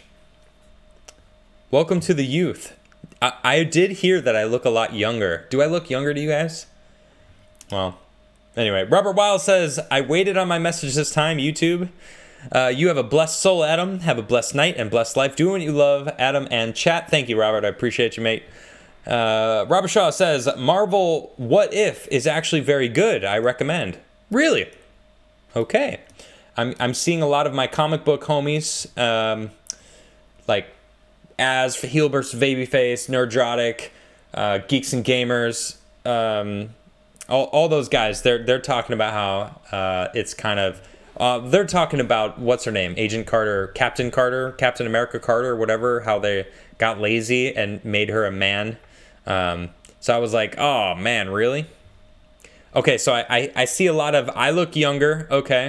Welcome to the youth. I, I did hear that I look a lot younger. Do I look younger to you guys? Well, anyway, Robert Wild says, I waited on my message this time, YouTube. Uh, you have a blessed soul, Adam. Have a blessed night and blessed life. Do what you love, Adam and chat. Thank you, Robert. I appreciate you, mate. Uh, Robert Shaw says, Marvel What If is actually very good. I recommend. Really? Okay. I'm, I'm seeing a lot of my comic book homies, um, like Az, Heel versus. Babyface, Nerdrotic, uh, Geeks and Gamers, um, all, all those guys, they're, they're talking about how uh, it's kind of... Uh, they're talking about, what's her name? Agent Carter, Captain Carter, Captain America Carter, whatever, how they got lazy and made her a man. Um, so I was like, oh, man, really? Okay, so I, I, I see a lot of, I look younger, okay.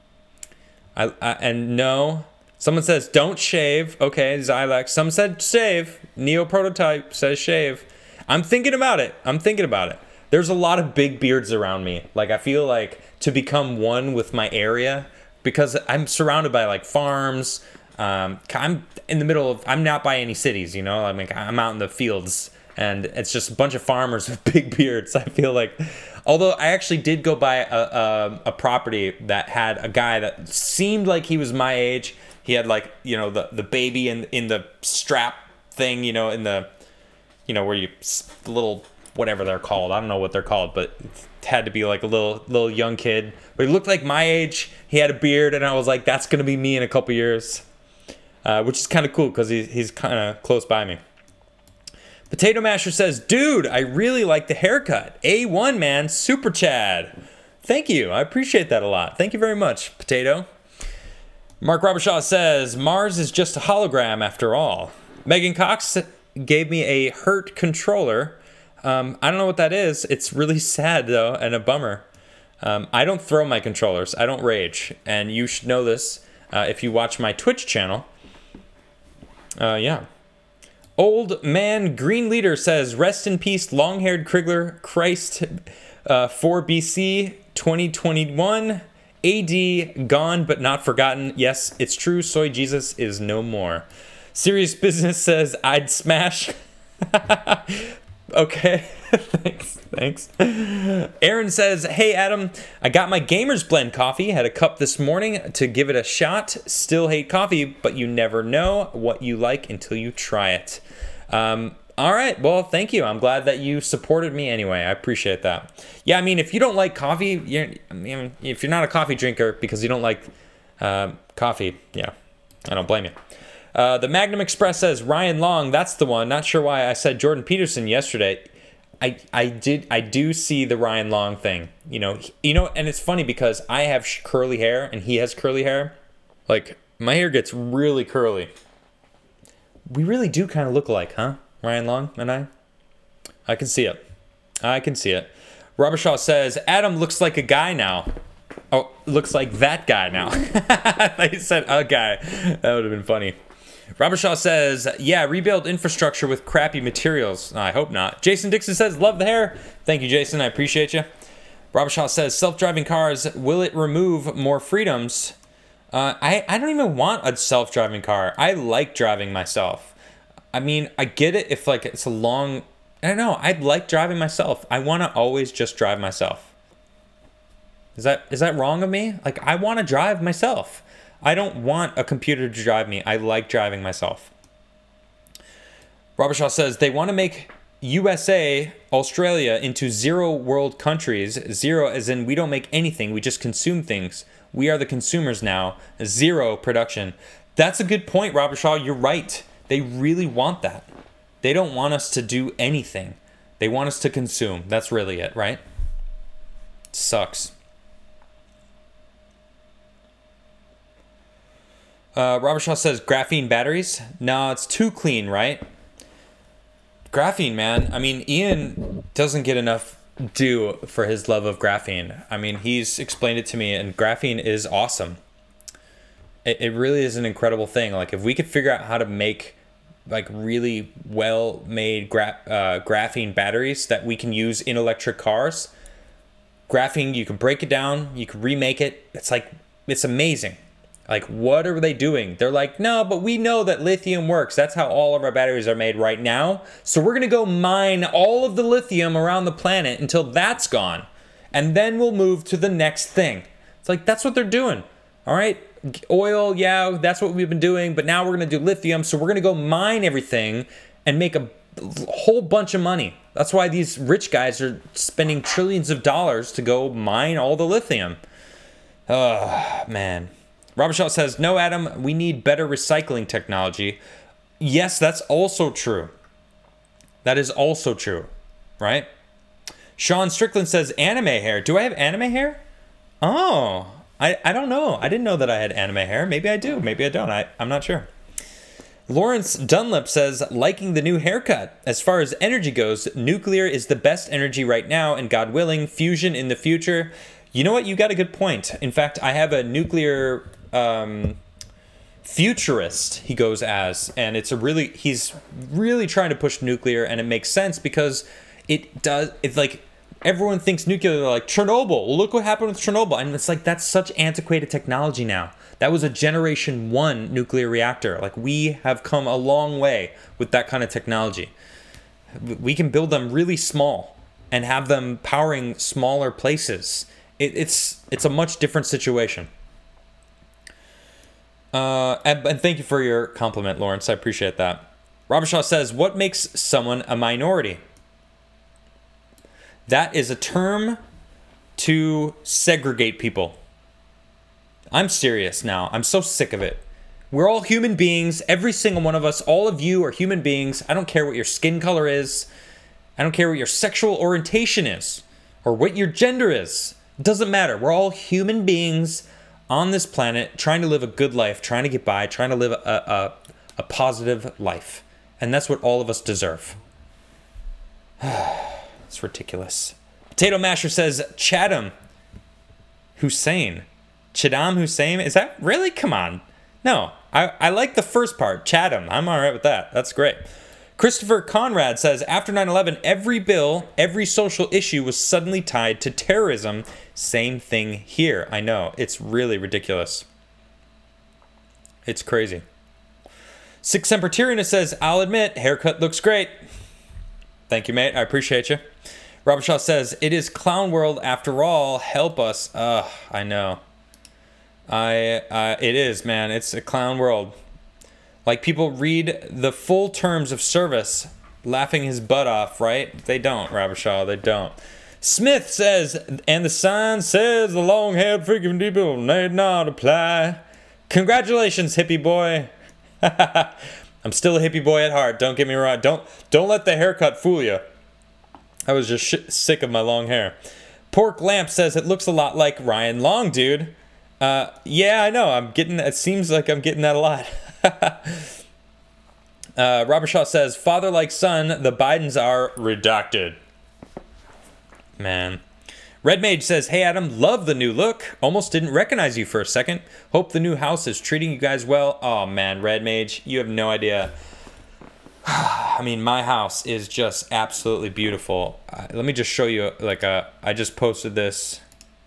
I, I And no. Someone says, don't shave. Okay, Zylex. Some said shave. Neo Prototype says shave. I'm thinking about it. I'm thinking about it. There's a lot of big beards around me. Like, I feel like to become one with my area, because I'm surrounded by like farms. Um, I'm in the middle of, I'm not by any cities, you know, I mean, I'm out in the fields and it's just a bunch of farmers with big beards. I feel like, although I actually did go by a, a, a property that had a guy that seemed like he was my age. He had like, you know, the, the baby in, in the strap thing, you know, in the, you know, where you, the little, whatever they're called. I don't know what they're called, but it had to be like a little little young kid. But he looked like my age. He had a beard, and I was like, that's going to be me in a couple years. Uh, which is kind of cool because he, he's kind of close by me. Potato Masher says, dude, I really like the haircut. A one, man. Super Chad. Thank you. I appreciate that a lot. Thank you very much, Potato. Mark Robershaw says, Mars is just a hologram after all. Megan Cox gave me a Hurt controller. Um, I don't know what that is. It's really sad, though, and a bummer. Um, I don't throw my controllers. I don't rage. And you should know this uh, if you watch my Twitch channel. Uh, yeah. Old Man Green Leader says, rest in peace, long-haired Krigler, Christ, uh, four B C, twenty twenty-one, A D, gone but not forgotten. Yes, it's true. Soy Jesus is no more. Serious Business says, I'd smash... Okay, thanks, thanks. Aaron says, hey, Adam, I got my Gamer's Blend coffee. Had a cup this morning to give it a shot. Still hate coffee, but you never know what you like until you try it. Um, all right, well, thank you. I'm glad that you supported me anyway. I appreciate that. Yeah, I mean, if you don't like coffee, you're, I mean, if you're not a coffee drinker because you don't like uh, coffee, yeah, I don't blame you. Uh, the Magnum Express says, Ryan Long, that's the one. Not sure why I said Jordan Peterson yesterday. I I did I do see the Ryan Long thing. You know, you know, and it's funny because I have sh- curly hair and he has curly hair. Like, my hair gets really curly. We really do kind of look alike, huh? Ryan Long and I? I can see it. I can see it. Robert Shaw says, Adam looks like a guy now. Oh, looks like that guy now. They said a guy. That would have been funny. Robert Shaw says, yeah, rebuild infrastructure with crappy materials. I hope not. Jason Dixon says, love the hair. Thank you, Jason. I appreciate you. Robert Shaw says, self-driving cars, will it remove more freedoms? Uh, I, I don't even want a self-driving car. I like driving myself. I mean, I get it if like it's a long... I don't know. I like driving myself. I want to always just drive myself. Is that is that wrong of me? Like, I want to drive myself. I don't want a computer to drive me. I like driving myself. Robert Shaw says, they want to make U S A, Australia into zero world countries. Zero as in we don't make anything. We just consume things. We are the consumers now. Zero production. That's a good point, Robert Shaw. You're right. They really want that. They don't want us to do anything. They want us to consume. That's really it, right? Sucks. Uh, Robert Shaw says graphene batteries. No, it's too clean, right? Graphene, man. I mean, Ian doesn't get enough due for his love of graphene. I mean, he's explained it to me, and graphene is awesome. It, it really is an incredible thing. Like, if we could figure out how to make like really well-made gra- uh, graphene batteries that we can use in electric cars, graphene, you can break it down, you can remake it. It's like, it's amazing. Like, what are they doing? They're like, no, but we know that lithium works. That's how all of our batteries are made right now. So we're going to go mine all of the lithium around the planet until that's gone. And then we'll move to the next thing. It's like, that's what they're doing. All right. Oil, yeah, that's what we've been doing. But now we're going to do lithium. So we're going to go mine everything and make a whole bunch of money. That's why these rich guys are spending trillions of dollars to go mine all the lithium. Oh, man. Robert Shaw says, no, Adam, we need better recycling technology. Yes, that's also true. That is also true, right? Sean Strickland says, anime hair. Do I have anime hair? Oh, I, I don't know. I didn't know that I had anime hair. Maybe I do. Maybe I don't. I, I'm not sure. Lawrence Dunlap says, liking the new haircut. As far as energy goes, nuclear is the best energy right now, and God willing, fusion in the future. You know what? You got a good point. In fact, I have a nuclear um, futurist, he goes as, and it's a really, he's really trying to push nuclear, and it makes sense because it does, it's like, everyone thinks nuclear, they're like, Chernobyl, look what happened with Chernobyl. And it's like, that's such antiquated technology now. That was a generation one nuclear reactor. Like, we have come a long way with that kind of technology. We can build them really small and have them powering smaller places. It, it's it's a much different situation. Uh, and, and thank you for your compliment, Lawrence. I appreciate that. Robert Shaw says, what makes someone a minority? That is a term to segregate people. I'm serious now. I'm so sick of it. We're all human beings. Every single one of us, all of you are human beings. I don't care what your skin color is. I don't care what your sexual orientation is or what your gender is. It doesn't matter. We're all human beings on this planet trying to live a good life, trying to get by, trying to live a, a, a positive life. And that's what all of us deserve. It's ridiculous. Potato Masher says, Chatham Hussein. Chatham Hussein? Is that really? Come on. No, I, I like the first part. Chatham. I'm all right with that. That's great. Christopher Conrad says, after nine eleven, every bill, every social issue was suddenly tied to terrorism. Same thing here. I know. It's really ridiculous. It's crazy. Six Semper Tyrannis says, I'll admit, haircut looks great. Thank you, mate. I appreciate you. Robert Shaw says, it is clown world after all. Help us. Ugh, I know. I, uh, it is, man. It's a clown world. Like, people read the full terms of service, laughing his butt off, right? They don't, Robert Shaw. They don't. Smith says, and the sign says the long-haired freaking people need not apply. Congratulations, hippie boy. I'm still a hippie boy at heart. Don't get me wrong. Don't don't let the haircut fool you. I was just sh- sick of my long hair. Pork Lamp says it looks a lot like Ryan Long, dude. Uh, yeah, I know. I'm getting. It seems like I'm getting that a lot. uh, Robert Shaw says, father like son, the Bidens are redacted. Man. Red Mage says, hey Adam, love the new look. Almost didn't recognize you for a second. Hope the new house is treating you guys well. Oh man, Red Mage, you have no idea. I mean, my house is just absolutely beautiful. Uh, let me just show you, like, a, I just posted this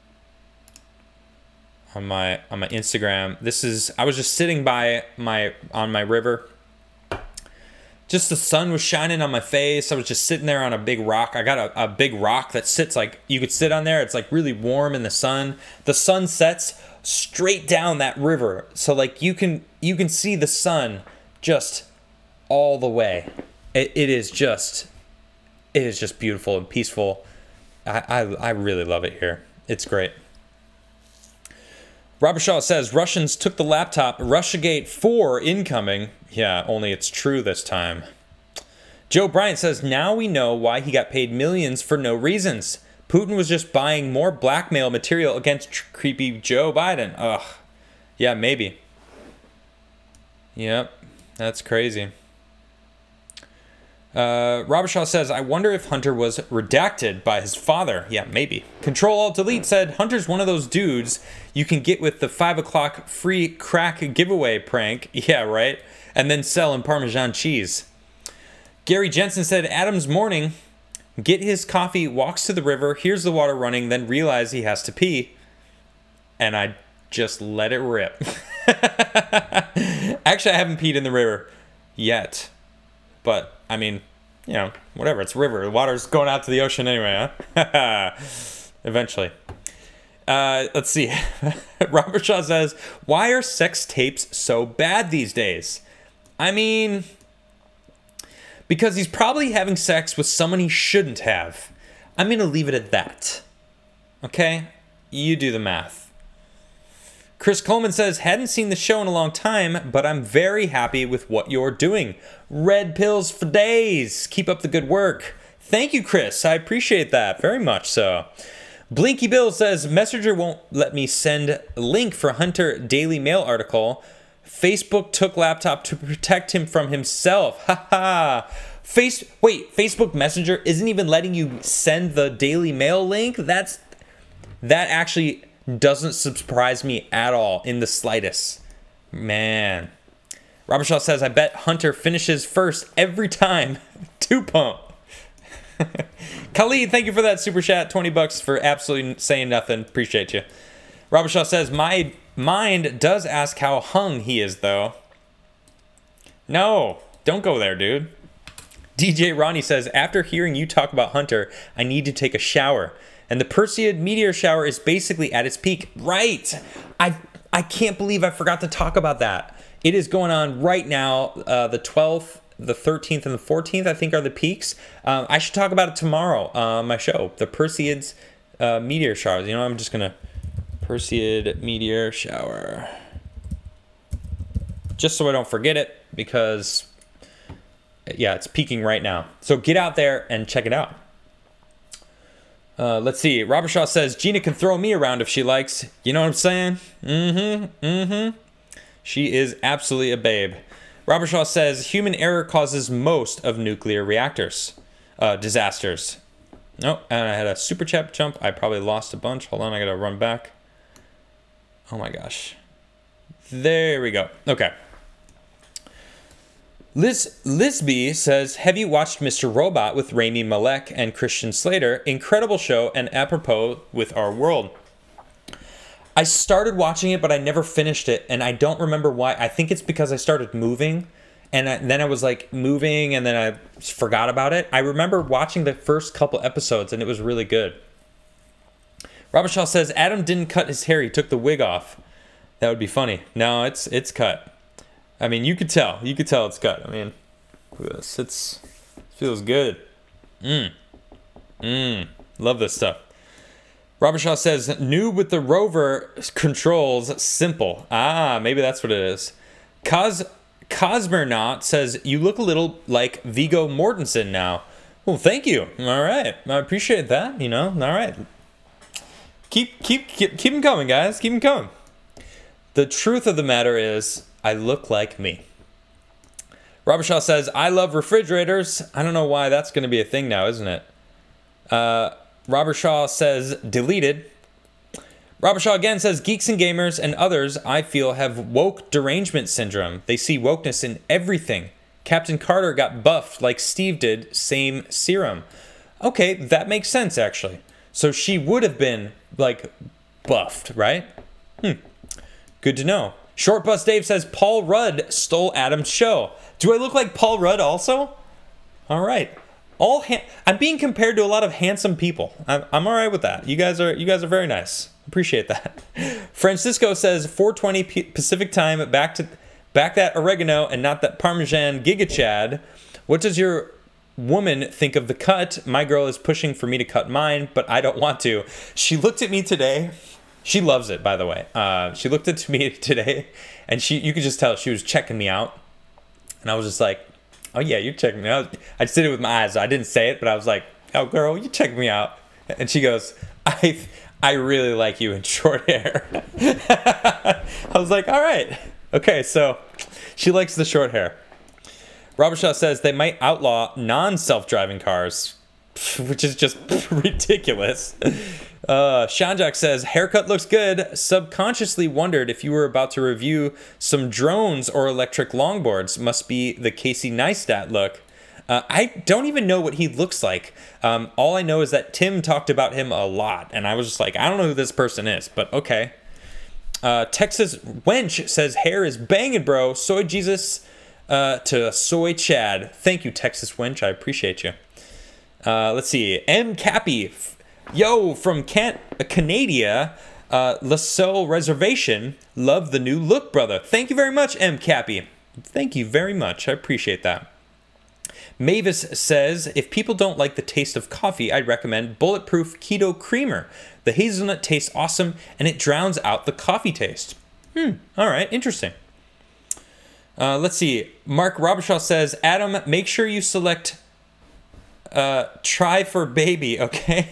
on my on my Instagram. This is, I was just sitting by my, on my river. Just the sun was shining on my face. I was just sitting there on a big rock. I got a, a big rock that sits, like, you could sit on there. It's like really warm in the sun. The sun sets straight down that river. So like you can, you can see the sun just all the way. It, it is just, it is just beautiful and peaceful. I, I, I really love it here. It's great. Robert Shaw says, Russians took the laptop. Russiagate four incoming. Yeah, only it's true this time. Joe Bryant says, now we know why he got paid millions for no reasons. Putin was just buying more blackmail material against tr- creepy Joe Biden. Ugh. Yeah, maybe. Yep, that's crazy. Uh, Robert Shaw says, I wonder if Hunter was redacted by his father. Yeah, maybe. Control-Alt-Delete said, Hunter's one of those dudes you can get with the five o'clock free crack giveaway prank. Yeah, right? And then sell in Parmesan cheese. Gary Jensen said, Adam's morning, get his coffee, walks to the river, hears the water running, then realize he has to pee. And I just let it rip. Actually, I haven't peed in the river yet. But, I mean, you know, whatever. It's a river. The water's going out to the ocean anyway, huh? Eventually. Uh, let's see. Robert Shaw says, why are sex tapes so bad these days? I mean, because he's probably having sex with someone he shouldn't have. I'm going to leave it at that. Okay? You do the math. Chris Coleman says, hadn't seen the show in a long time, but I'm very happy with what you're doing. Red pills for days. Keep up the good work. Thank you, Chris. I appreciate that very much so. Blinky Bill says, Messenger won't let me send a link for Hunter Daily Mail article. Facebook took laptop to protect him from himself. Ha ha. Face, wait, Facebook Messenger isn't even letting you send the Daily Mail link? That's, that actually doesn't surprise me at all in the slightest. Man. Robert Shaw says, I bet Hunter finishes first every time. Two pump. Khalid, thank you for that super chat. twenty bucks for absolutely saying nothing. Appreciate you. Robert Shaw says, my mind does ask how hung he is, though. No, don't go there, dude. D J Ronnie says, after hearing you talk about Hunter, I need to take a shower. And the Perseid meteor shower is basically at its peak. Right. I I can't believe I forgot to talk about that. It is going on right now. Uh, the twelfth, the thirteenth, and the fourteenth, I think, are the peaks. Um, I should talk about it tomorrow on my show. The Perseid's uh, meteor showers. You know, I'm just going to... Perseid meteor shower. Just so I don't forget it, because... yeah, it's peaking right now. So get out there and check it out. Uh, let's see. Robert Shaw says, Gina can throw me around if she likes. You know what I'm saying? Mm-hmm. Mm-hmm. She is absolutely a babe. Robert Shaw says, human error causes most of nuclear reactors. Uh, disasters. Nope. And I had a super chat jump. I probably lost a bunch. Hold on. I got to run back. Oh my gosh. There we go. Okay. Liz Lisby says, have you watched Mister Robot with Rami Malek and Christian Slater? Incredible show and apropos with our world. I started watching it, but I never finished it, and I don't remember why. I think it's because I started moving, and, I, and then I was like moving, and then I forgot about it. I remember watching the first couple episodes, and it was really good. Robert Shaw says, Adam didn't cut his hair, he took the wig off. That would be funny. No, it's it's cut. I mean, you could tell. You could tell it's cut. I mean, look at this. It's, it feels good. Mmm. Mmm. Love this stuff. Robert Shaw says, noob with the rover controls simple. Ah, maybe that's what it is. Cos Cosmernaut says, you look a little like Viggo Mortensen now. Well, thank you. All right. I appreciate that, you know. All right. Keep, keep, keep, keep them coming, guys. Keep them coming. The truth of the matter is, I look like me. Robert Shaw says, I love refrigerators. I don't know why that's going to be a thing now, isn't it? Uh, Robert Shaw says, deleted. Robert Shaw again says, geeks and gamers and others, I feel, have woke derangement syndrome. They see wokeness in everything. Captain Carter got buffed like Steve did, same serum. Okay, that makes sense, actually. So she would have been, like, buffed, right? Hmm. Good to know. Short Bus Dave says, Paul Rudd stole Adam's show. Do I look like Paul Rudd also? All right. All ha- I'm being compared to a lot of handsome people. I'm, I'm all right with that. You guys are you guys are very nice. Appreciate that. Francisco says, four twenty P- Pacific time, back to back that oregano and not that Parmesan Giga Chad. What does your woman think of the cut? My girl is pushing for me to cut mine, but I don't want to. She looked at me today. She loves it, by the way. Uh, she looked at me today, and she you could just tell she was checking me out. And I was just like, oh, yeah, you're checking me out. I just did it with my eyes. I didn't say it, but I was like, oh, girl, you check me out. And she goes, I I really like you in short hair. I was like, all right. Okay, so she likes the short hair. Robert Shaw says they might outlaw non-self-driving cars, which is just ridiculous. Uh, Shanjak says, haircut looks good. Subconsciously wondered if you were about to review some drones or electric longboards. Must be the Casey Neistat look. Uh, I don't even know what he looks like. Um, all I know is that Tim talked about him a lot, and I was just like, I don't know who this person is, but okay. Uh, Texas Wench says, hair is banging, bro. Soy Jesus uh, to Soy Chad. Thank you, Texas Wench. I appreciate you. Uh, let's see. M. Cappy. Yo, from Can- Canada, uh, La Salle Reservation. Love the new look, brother. Thank you very much, M. Cappy. Thank you very much. I appreciate that. Mavis says, if people don't like the taste of coffee, I'd recommend Bulletproof Keto Creamer. The hazelnut tastes awesome, and it drowns out the coffee taste. Hmm, all right, interesting. Uh, let's see. Mark Robershaw says, Adam, make sure you select uh, Try for Baby, okay?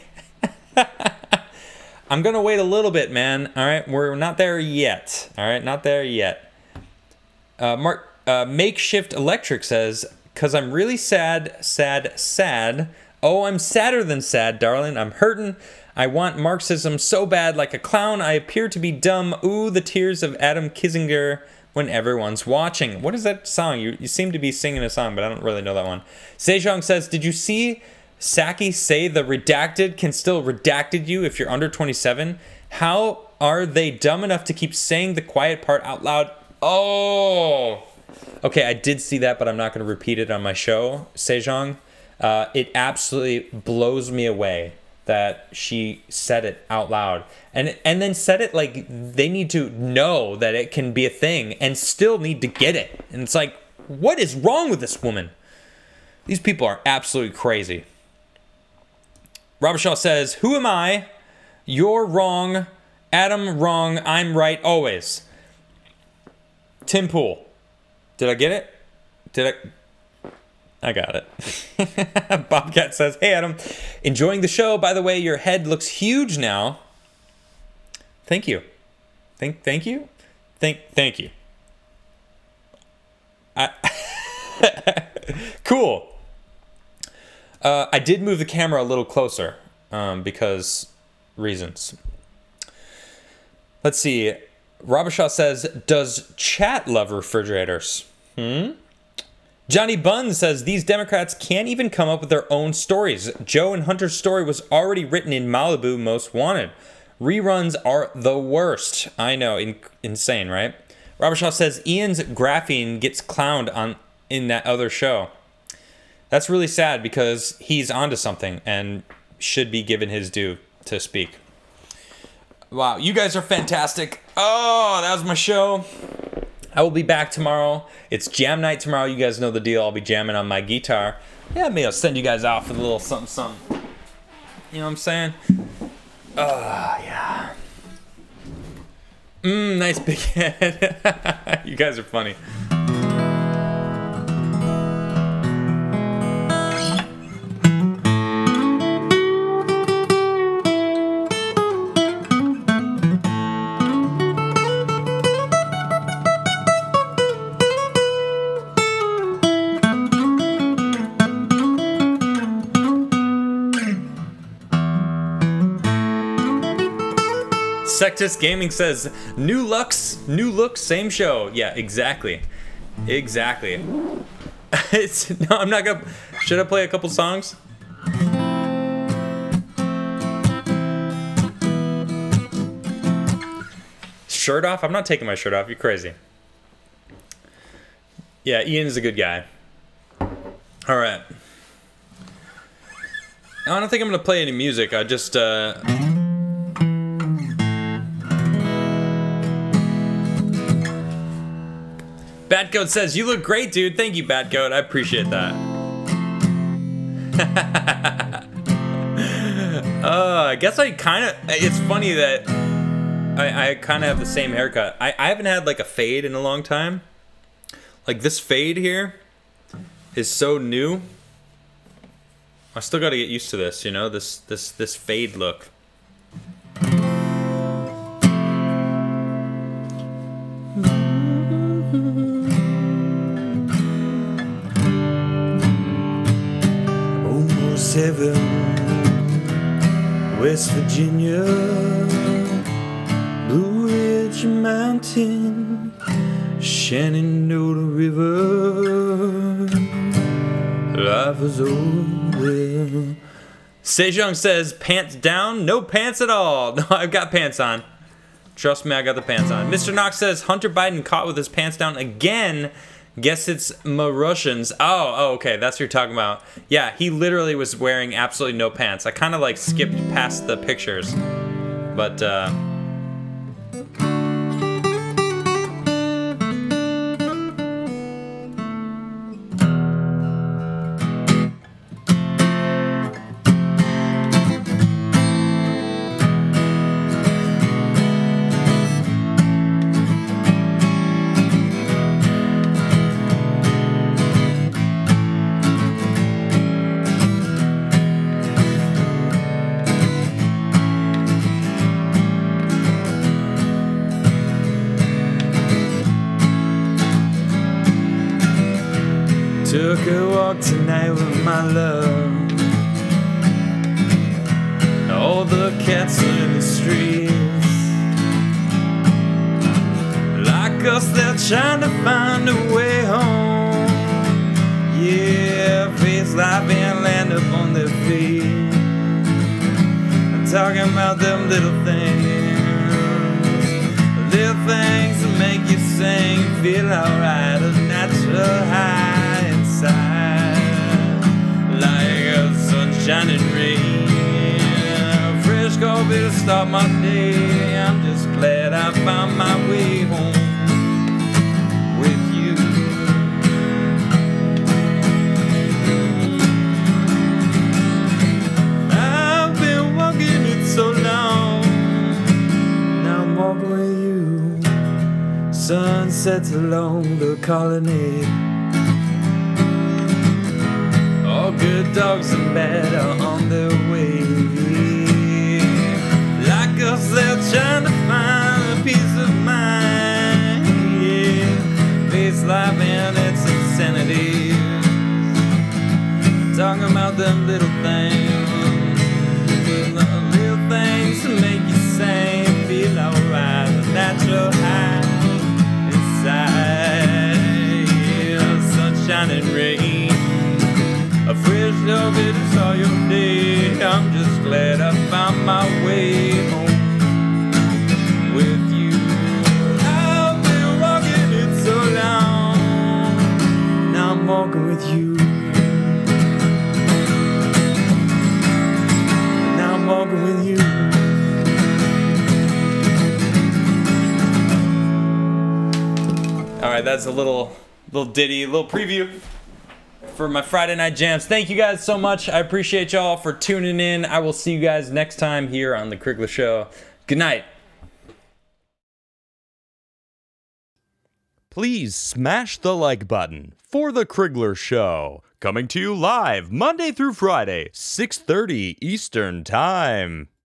I'm going to wait a little bit, man. All right, we're not there yet. All right, not there yet. Uh, Mark uh, Makeshift Electric says, because I'm really sad, sad, sad. Oh, I'm sadder than sad, darling. I'm hurting. I want Marxism so bad, like a clown. I appear to be dumb. Ooh, the tears of Adam Kissinger when everyone's watching. What is that song? You you seem to be singing a song, but I don't really know that one. Sejong says, did you see Saki say the redacted can still redacted you if you're under twenty-seven? How are they dumb enough to keep saying the quiet part out loud? Oh... Okay, I did see that, but I'm not going to repeat it on my show, Sejong. Uh, it absolutely blows me away that she said it out loud. And and then said it like they need to know that it can be a thing and still need to get it. And it's like, what is wrong with this woman? These people are absolutely crazy. Robert Shaw says, who am I? You're wrong. Adam wrong. I'm right always. Tim Pool. Did I get it? Did I? I got it. Bobcat says, hey, Adam. Enjoying the show. By the way, your head looks huge now. Thank you. Thank thank you? Thank thank you. I Cool. Uh, I did move the camera a little closer um, because reasons. Let's see. Robershaw says, does chat love refrigerators? Hmm? Johnny Bunn says, these Democrats can't even come up with their own stories. Joe and Hunter's story was already written in Malibu Most Wanted. Reruns are the worst. I know, in- insane, right? Robershaw says, Ian's graphene gets clowned on in that other show. That's really sad because he's onto something and should be given his due to speak. Wow, you guys are fantastic. Oh, that was my show. I will be back tomorrow. It's jam night tomorrow. You guys know the deal. I'll be jamming on my guitar. Yeah, maybe I'll send you guys out with a little something, something. You know what I'm saying? Oh, yeah. Mmm, nice big head. You guys are funny. Sectus Gaming says, new looks, new look, same show. Yeah, exactly. Exactly. It's, no, I'm not gonna, should I play a couple songs? Shirt off? I'm not taking my shirt off, you're crazy. Yeah, Ian is a good guy. Alright. I don't think I'm gonna play any music, I just, uh... Batgoat says, you look great, dude. Thank you, Batgoat. I appreciate that. uh, I guess I kind of. It's funny that I, I kind of have the same haircut. I, I haven't had like a fade in a long time. Like this fade here is so new. I still got to get used to this, you know, this this this fade look. Almost heaven, West Virginia, Blue Ridge Mountain, Shenandoah River, life is over. Sejong says, pants down? No pants at all. No, I've got pants on. Trust me, I got the pants on. Mister Knox says, Hunter Biden caught with his pants down again. Guess it's my Russians. Oh, oh, okay, that's what you're talking about. Yeah, he literally was wearing absolutely no pants. I kind of like skipped past the pictures. But, uh... Took a walk tonight with my love. All the cats are in the streets. Like us, they're trying to find a way home. Yeah, face life and land up on their feet. I'm talking about them little things. Little things that make you sing, feel alright, a natural high. Like a sunshine and rain, fresh coffee to start my day. I'm just glad I found my way home with you. I've been walking it so long, now I'm walking with you. Sunsets along the colonnade. All good dogs and bad are on their way. Like us, they're trying to find a peace of mind. Yeah, face life and its insanity. Talking about them little things, the little things that make you sing, feel alright, a natural high inside. Yeah, sunshine and rain. A fresh love, it is all your day. I'm just glad I found my way home with you. I've been walking it so long, now I'm walking with you. Now I'm walking with you. All right, that's a little, little ditty, a little preview for my Friday night jams. Thank you guys so much. I appreciate y'all for tuning in. I will see you guys next time here on The Krigler Show. Good night. Please smash the like button for The Krigler Show. Coming to you live Monday through Friday, six thirty Eastern Time.